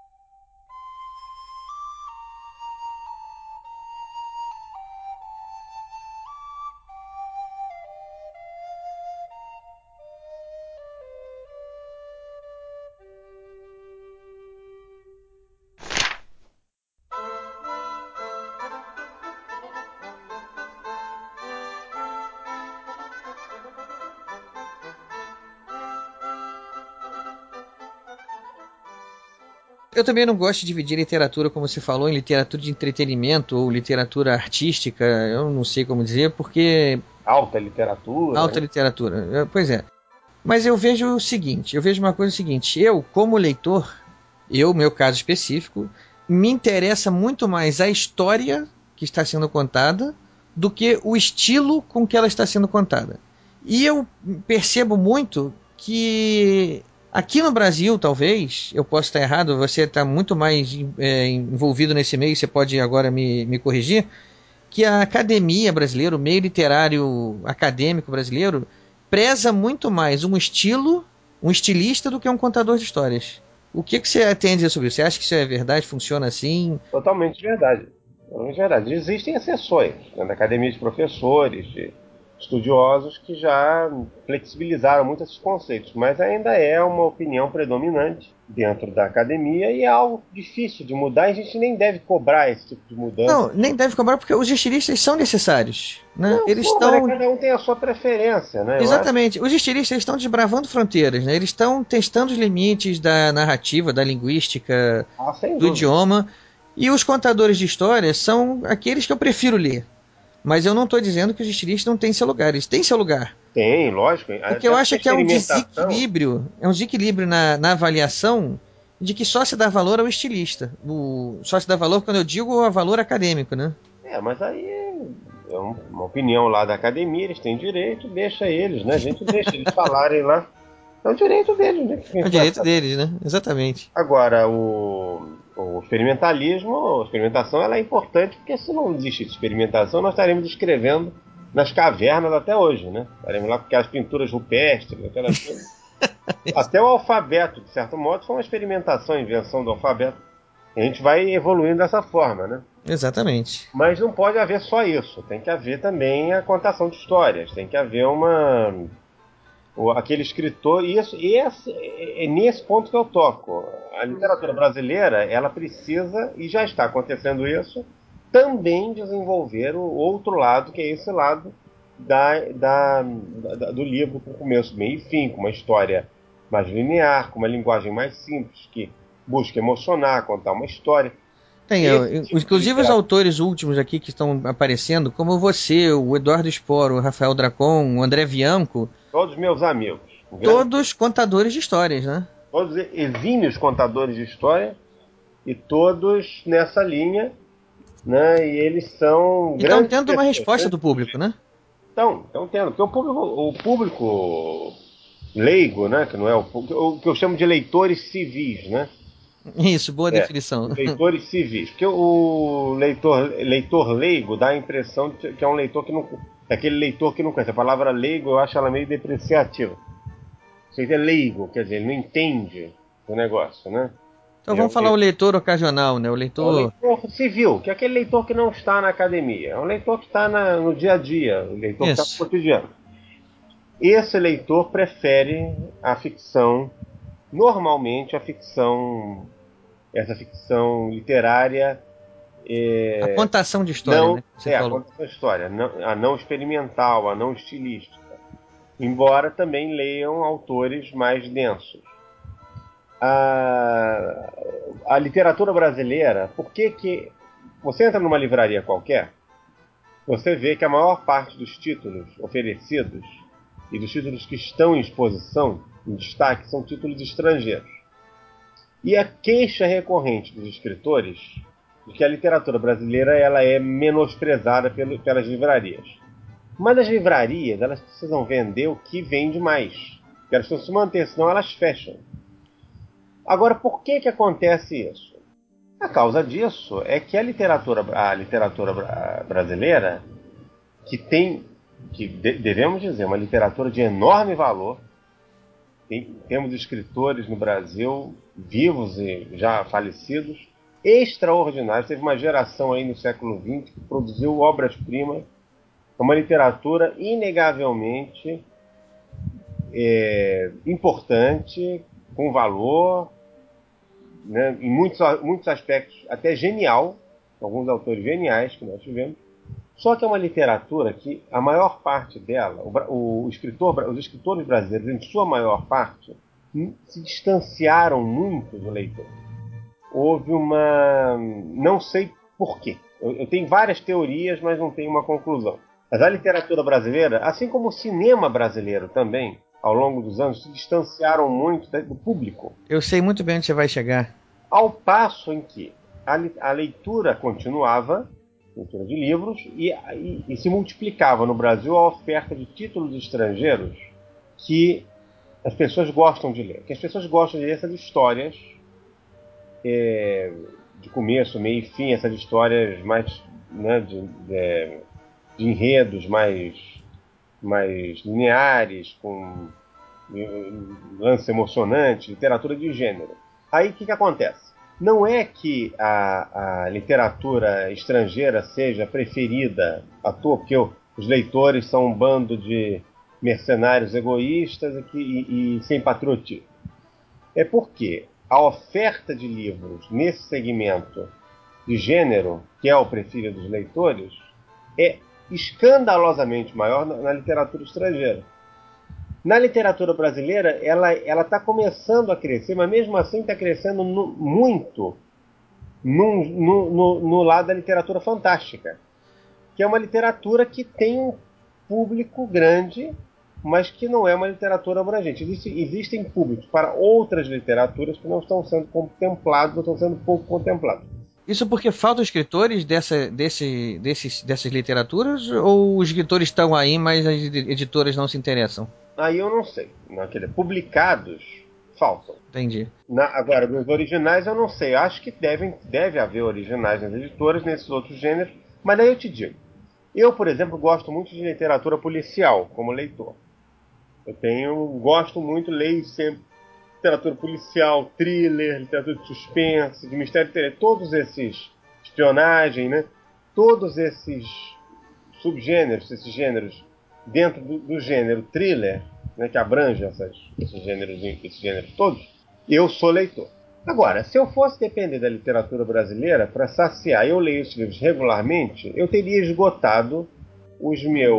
Eu também não gosto de dividir literatura, como você falou, em literatura de entretenimento ou literatura artística, eu não sei como dizer, porque... Alta literatura. Alta literatura, pois é. Mas eu vejo uma coisa seguinte, eu, como leitor, meu caso específico, me interessa muito mais a história que está sendo contada do que o estilo com que ela está sendo contada. E eu percebo muito que aqui no Brasil, talvez, eu possa estar errado, você está muito mais envolvido nesse meio, você pode agora me corrigir, que a academia brasileira, o meio literário acadêmico brasileiro, preza muito mais um estilista do que um contador de histórias. O que você tem a dizer sobre isso? Você acha que isso é verdade? Funciona assim? Totalmente verdade. Totalmente verdade. Existem exceções, né, da academia de professores, de estudiosos que já flexibilizaram muito esses conceitos, mas ainda é uma opinião predominante dentro da academia e é algo difícil de mudar e a gente nem deve cobrar esse tipo de mudança. Não, nem deve cobrar porque os estilistas são necessários, né? Não, eles estão... Cada um tem a sua preferência, né? Exatamente. Os estilistas estão desbravando fronteiras, né? Eles estão testando os limites da narrativa, da linguística, do idioma. E os contadores de histórias são aqueles que eu prefiro ler. Mas eu não estou dizendo que os estilistas não têm seu lugar. Eles têm seu lugar. Tem, lógico. Porque eu acho que é um desequilíbrio na avaliação de que só se dá valor ao estilista. Só se dá valor quando eu digo a valor acadêmico, né? Mas aí é uma opinião lá da academia, eles têm direito, deixa eles, né? A gente deixa eles falarem lá. É o direito deles, né? É o direito deles, né? Exatamente. Agora, a experimentação ela é importante, porque se não existe experimentação, nós estaremos escrevendo nas cavernas até hoje, né? Estaremos lá com aquelas pinturas rupestres, aquelas coisas. Até o alfabeto, de certo modo, foi uma experimentação, a invenção do alfabeto. A gente vai evoluindo dessa forma, né? Exatamente. Mas não pode haver só isso. Tem que haver também a contação de histórias. Tem que haver aquele escritor. E é nesse ponto que eu toco. A literatura brasileira, ela precisa, e já está acontecendo isso, também desenvolver o outro lado, que é esse lado do livro com começo, meio e fim, com uma história mais linear, com uma linguagem mais simples, que busca emocionar, contar uma história. Inclusive os autores últimos aqui que estão aparecendo, como você, o Eduardo Spor, o Rafael Dracon, o André Bianco. Todos meus amigos. Todos contadores de histórias, né? Todos exímios contadores de história e todos nessa linha, né? E eles são grandes. Estão tendo uma resposta do público, né? Estão tendo. Porque o público leigo, né? Que não é o que eu chamo de leitores civis, né? Isso, boa definição. Leitores civis. Porque o leitor leigo dá a impressão de que é um leitor que não... Aquele leitor que não conhece. A palavra leigo eu acho ela meio depreciativa. Você é leigo, quer dizer, ele não entende o negócio, né? Então vamos falar o leitor ocasional, né? O leitor civil, que é aquele leitor que não está na academia. É um leitor que está no dia a dia, o leitor que está no cotidiano. Esse leitor prefere a ficção, normalmente essa ficção literária. A contação de história, né? A contação de história, a não experimental, a não estilística. Embora também leiam autores mais densos. A literatura brasileira, por que você entra numa livraria qualquer, você vê que a maior parte dos títulos oferecidos e dos títulos que estão em exposição, em destaque, são títulos estrangeiros. E a queixa recorrente dos escritores de que a literatura brasileira ela é menosprezada pelas livrarias. Mas as livrarias elas precisam vender o que vende mais. Porque elas precisam se manter, senão elas fecham. Agora, por que acontece isso? A causa disso é que a literatura brasileira, devemos dizer, uma literatura de enorme valor, temos escritores no Brasil, vivos e já falecidos, extraordinários. Teve uma geração aí no século XX que produziu obras-primas, uma literatura inegavelmente importante, com valor, né, em muitos aspectos até genial, alguns autores geniais que nós tivemos. Só que é uma literatura que a maior parte dela, os escritores brasileiros, em sua maior parte, se distanciaram muito do leitor. Houve uma... não sei porquê. Eu tenho várias teorias, mas não tenho uma conclusão. Mas a literatura brasileira, assim como o cinema brasileiro também, ao longo dos anos, se distanciaram muito do público. Eu sei muito bem onde você vai chegar. Ao passo em que a leitura continuava, leitura de livros, e se multiplicava no Brasil a oferta de títulos estrangeiros que as pessoas gostam de ler. Que as pessoas gostam de ler essas histórias de começo, meio e fim, essas histórias mais, né, de enredos mais lineares, com lance emocionante, literatura de gênero. Aí o que acontece? Não é que a literatura estrangeira seja preferida à toa, porque os leitores são um bando de mercenários egoístas e sem patriotismo. É porque a oferta de livros nesse segmento de gênero, que é o preferido dos leitores, é escandalosamente maior na literatura estrangeira. Na literatura brasileira, ela está começando a crescer, mas mesmo assim está crescendo muito no lado da literatura fantástica, que é uma literatura que tem um público grande, mas que não é uma literatura abrangente. Existem públicos para outras literaturas que não estão sendo contemplados, ou estão sendo pouco contemplados. Isso porque faltam escritores dessas literaturas, ou os escritores estão aí, mas as editoras não se interessam? Aí eu não sei. Publicados faltam. Entendi. Agora, dos originais eu não sei. Eu acho que deve haver originais nas editoras, nesses outros gêneros. Mas daí eu te digo. Eu, por exemplo, gosto muito de literatura policial, como leitor. Gosto muito, leio sempre literatura policial, thriller, literatura de suspense, de mistério, todos esses, espionagem, né? Todos esses subgêneros, esses gêneros dentro do gênero thriller, né, que abrange esses gêneros todos, eu sou leitor. Agora, se eu fosse depender da literatura brasileira para saciar, eu leio esses livros regularmente, eu teria esgotado os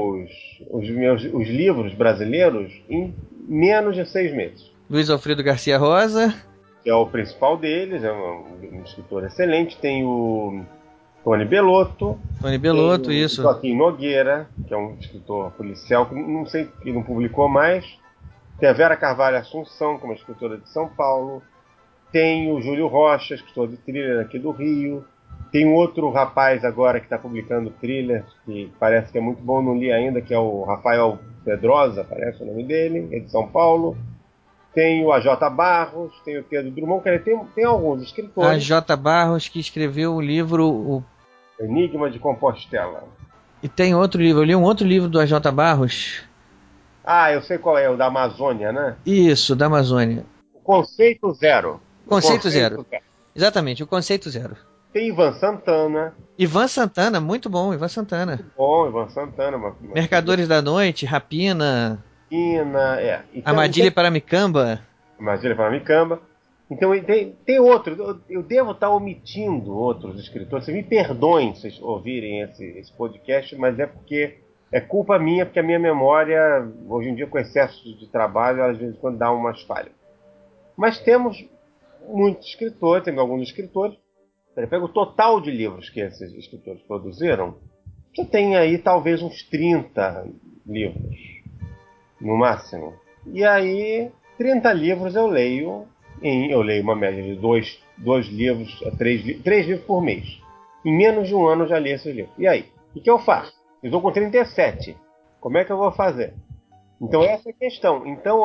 livros brasileiros em menos de 6 meses. Luiz Alfredo Garcia Rosa, que é o principal deles, é um escritor excelente. Tem o Tony Bellotto, isso. Joaquim Nogueira, que é um escritor policial que não sei que não publicou mais. Tem a Vera Carvalho Assunção, como escritora de São Paulo. Tem o Júlio Rocha, escritor de thriller aqui do Rio. Tem um outro rapaz agora que está publicando thriller, que parece que é muito bom, não li ainda, que é o Rafael Pedrosa, parece o nome dele, é de São Paulo. Tem o A.J. Barros, tem o Pedro Drummond, tem alguns escritores. A.J. Barros, que escreveu o livro Enigma de Compostela. E tem outro livro, eu li um outro livro do A.J. Barros. Ah, eu sei qual é, o da Amazônia, né? Isso, da Amazônia. O Conceito Zero. Conceito Zero. Exatamente, o Conceito Zero. Tem Ivan Santana. Ivan Santana, muito bom, Ivan Santana. Muito bom, Ivan Santana. Mercadores da Noite, Rapina. Armadilha para Micamba. Armadilha para Micamba. Então tem outros. Eu devo estar omitindo outros escritores. Vocês me perdoem se vocês ouvirem esse podcast, mas é porque é culpa minha, porque a minha memória, hoje em dia, com excesso de trabalho, às vezes quando dá umas falhas. Mas temos muitos escritores, temos alguns escritores. Pega o total de livros que esses escritores produziram, você tem aí talvez uns 30 livros, no máximo. E aí, 30 livros eu leio uma média de 2 livros a 3 livros por mês. Em menos de um ano eu já li esses livros. E aí? O que eu faço? Eu estou com 37. Como é que eu vou fazer? Então essa é a questão. Então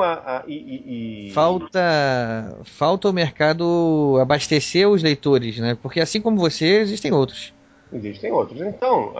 Falta o mercado abastecer os leitores, né? Porque assim como você, existem outros. Existem outros. Então,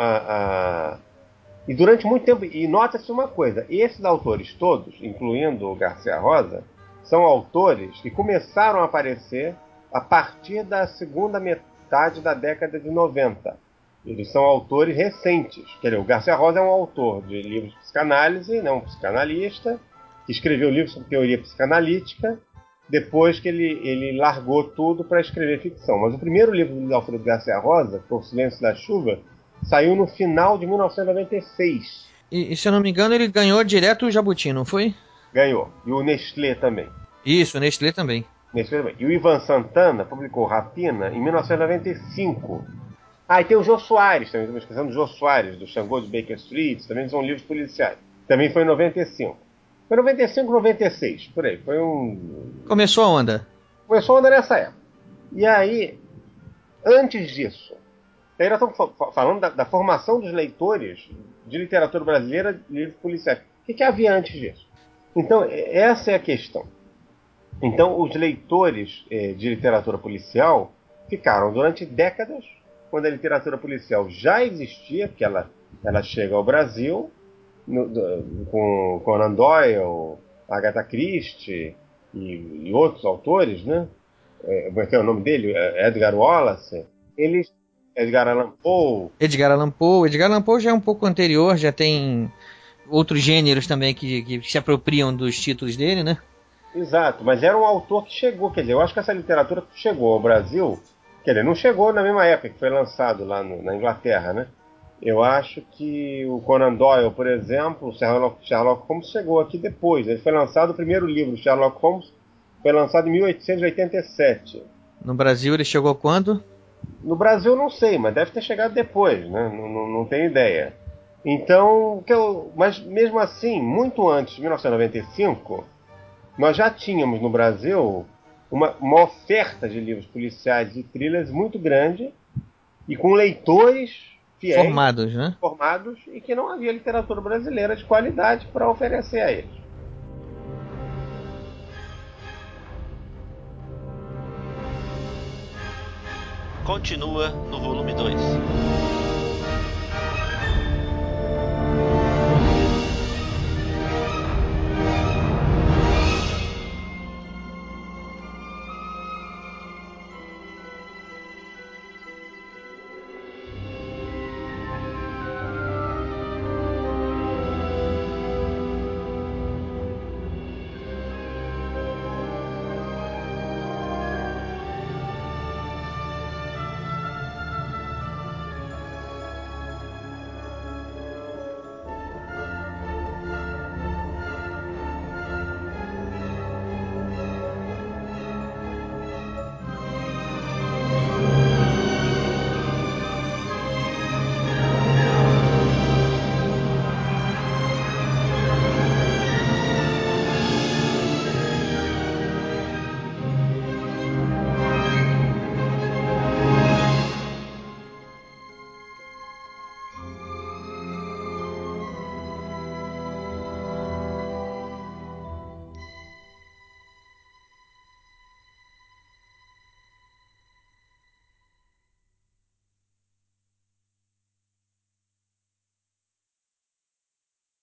e durante muito tempo, e nota-se uma coisa, esses autores todos, incluindo o Garcia Rosa, são autores que começaram a aparecer a partir da segunda metade da década de 90. Eles são autores recentes. Quer dizer, o Garcia Rosa é um autor de livros de psicanálise, né, um psicanalista, que escreveu livros sobre teoria psicanalítica, depois que ele largou tudo para escrever ficção. Mas o primeiro livro do Alfredo Garcia Rosa, que foi O Silêncio da Chuva, saiu no final de 1996. E se eu não me engano, ele ganhou direto o Jabuti, não foi? Ganhou. E o Nestlé também. Isso, o Nestlé também. E o Ivan Santana publicou Rapina em 1995. E tem o Jô Soares também, estamos esquecendo do Jô Soares, do Xangô de Baker Street, também são livros policiais. Também foi em 95. Foi 95, 96, por aí. Começou a onda. Começou a onda nessa época. E aí, antes disso, aí nós estamos falando da formação dos leitores de literatura brasileira de livros policiais. O que havia antes disso? Então, essa é a questão. Então, os leitores de literatura policial ficaram durante décadas, quando a literatura policial já existia, porque ela chega ao Brasil, com Conan Doyle, Agatha Christie e outros autores, né? Como é que é o nome dele? Edgar Wallace. Edgar Allan Poe. Edgar Allan Poe já é um pouco anterior, já tem outros gêneros também que se apropriam dos títulos dele, né? Exato, mas era um autor que chegou, quer dizer, eu acho que essa literatura chegou ao Brasil, quer dizer, não chegou na mesma época que foi lançado lá na Inglaterra, né? Eu acho que o Conan Doyle, por exemplo, o Sherlock Holmes chegou aqui depois. Ele foi lançado, o primeiro livro, Sherlock Holmes, foi lançado em 1887. No Brasil ele chegou quando? No Brasil não sei, mas deve ter chegado depois, né? Não tenho ideia. Então, mas mesmo assim, muito antes de 1995, nós já tínhamos no Brasil uma oferta de livros policiais e thrillers muito grande e com leitores fiéis, formados, e que não havia literatura brasileira de qualidade para oferecer a eles. Continua no volume 2.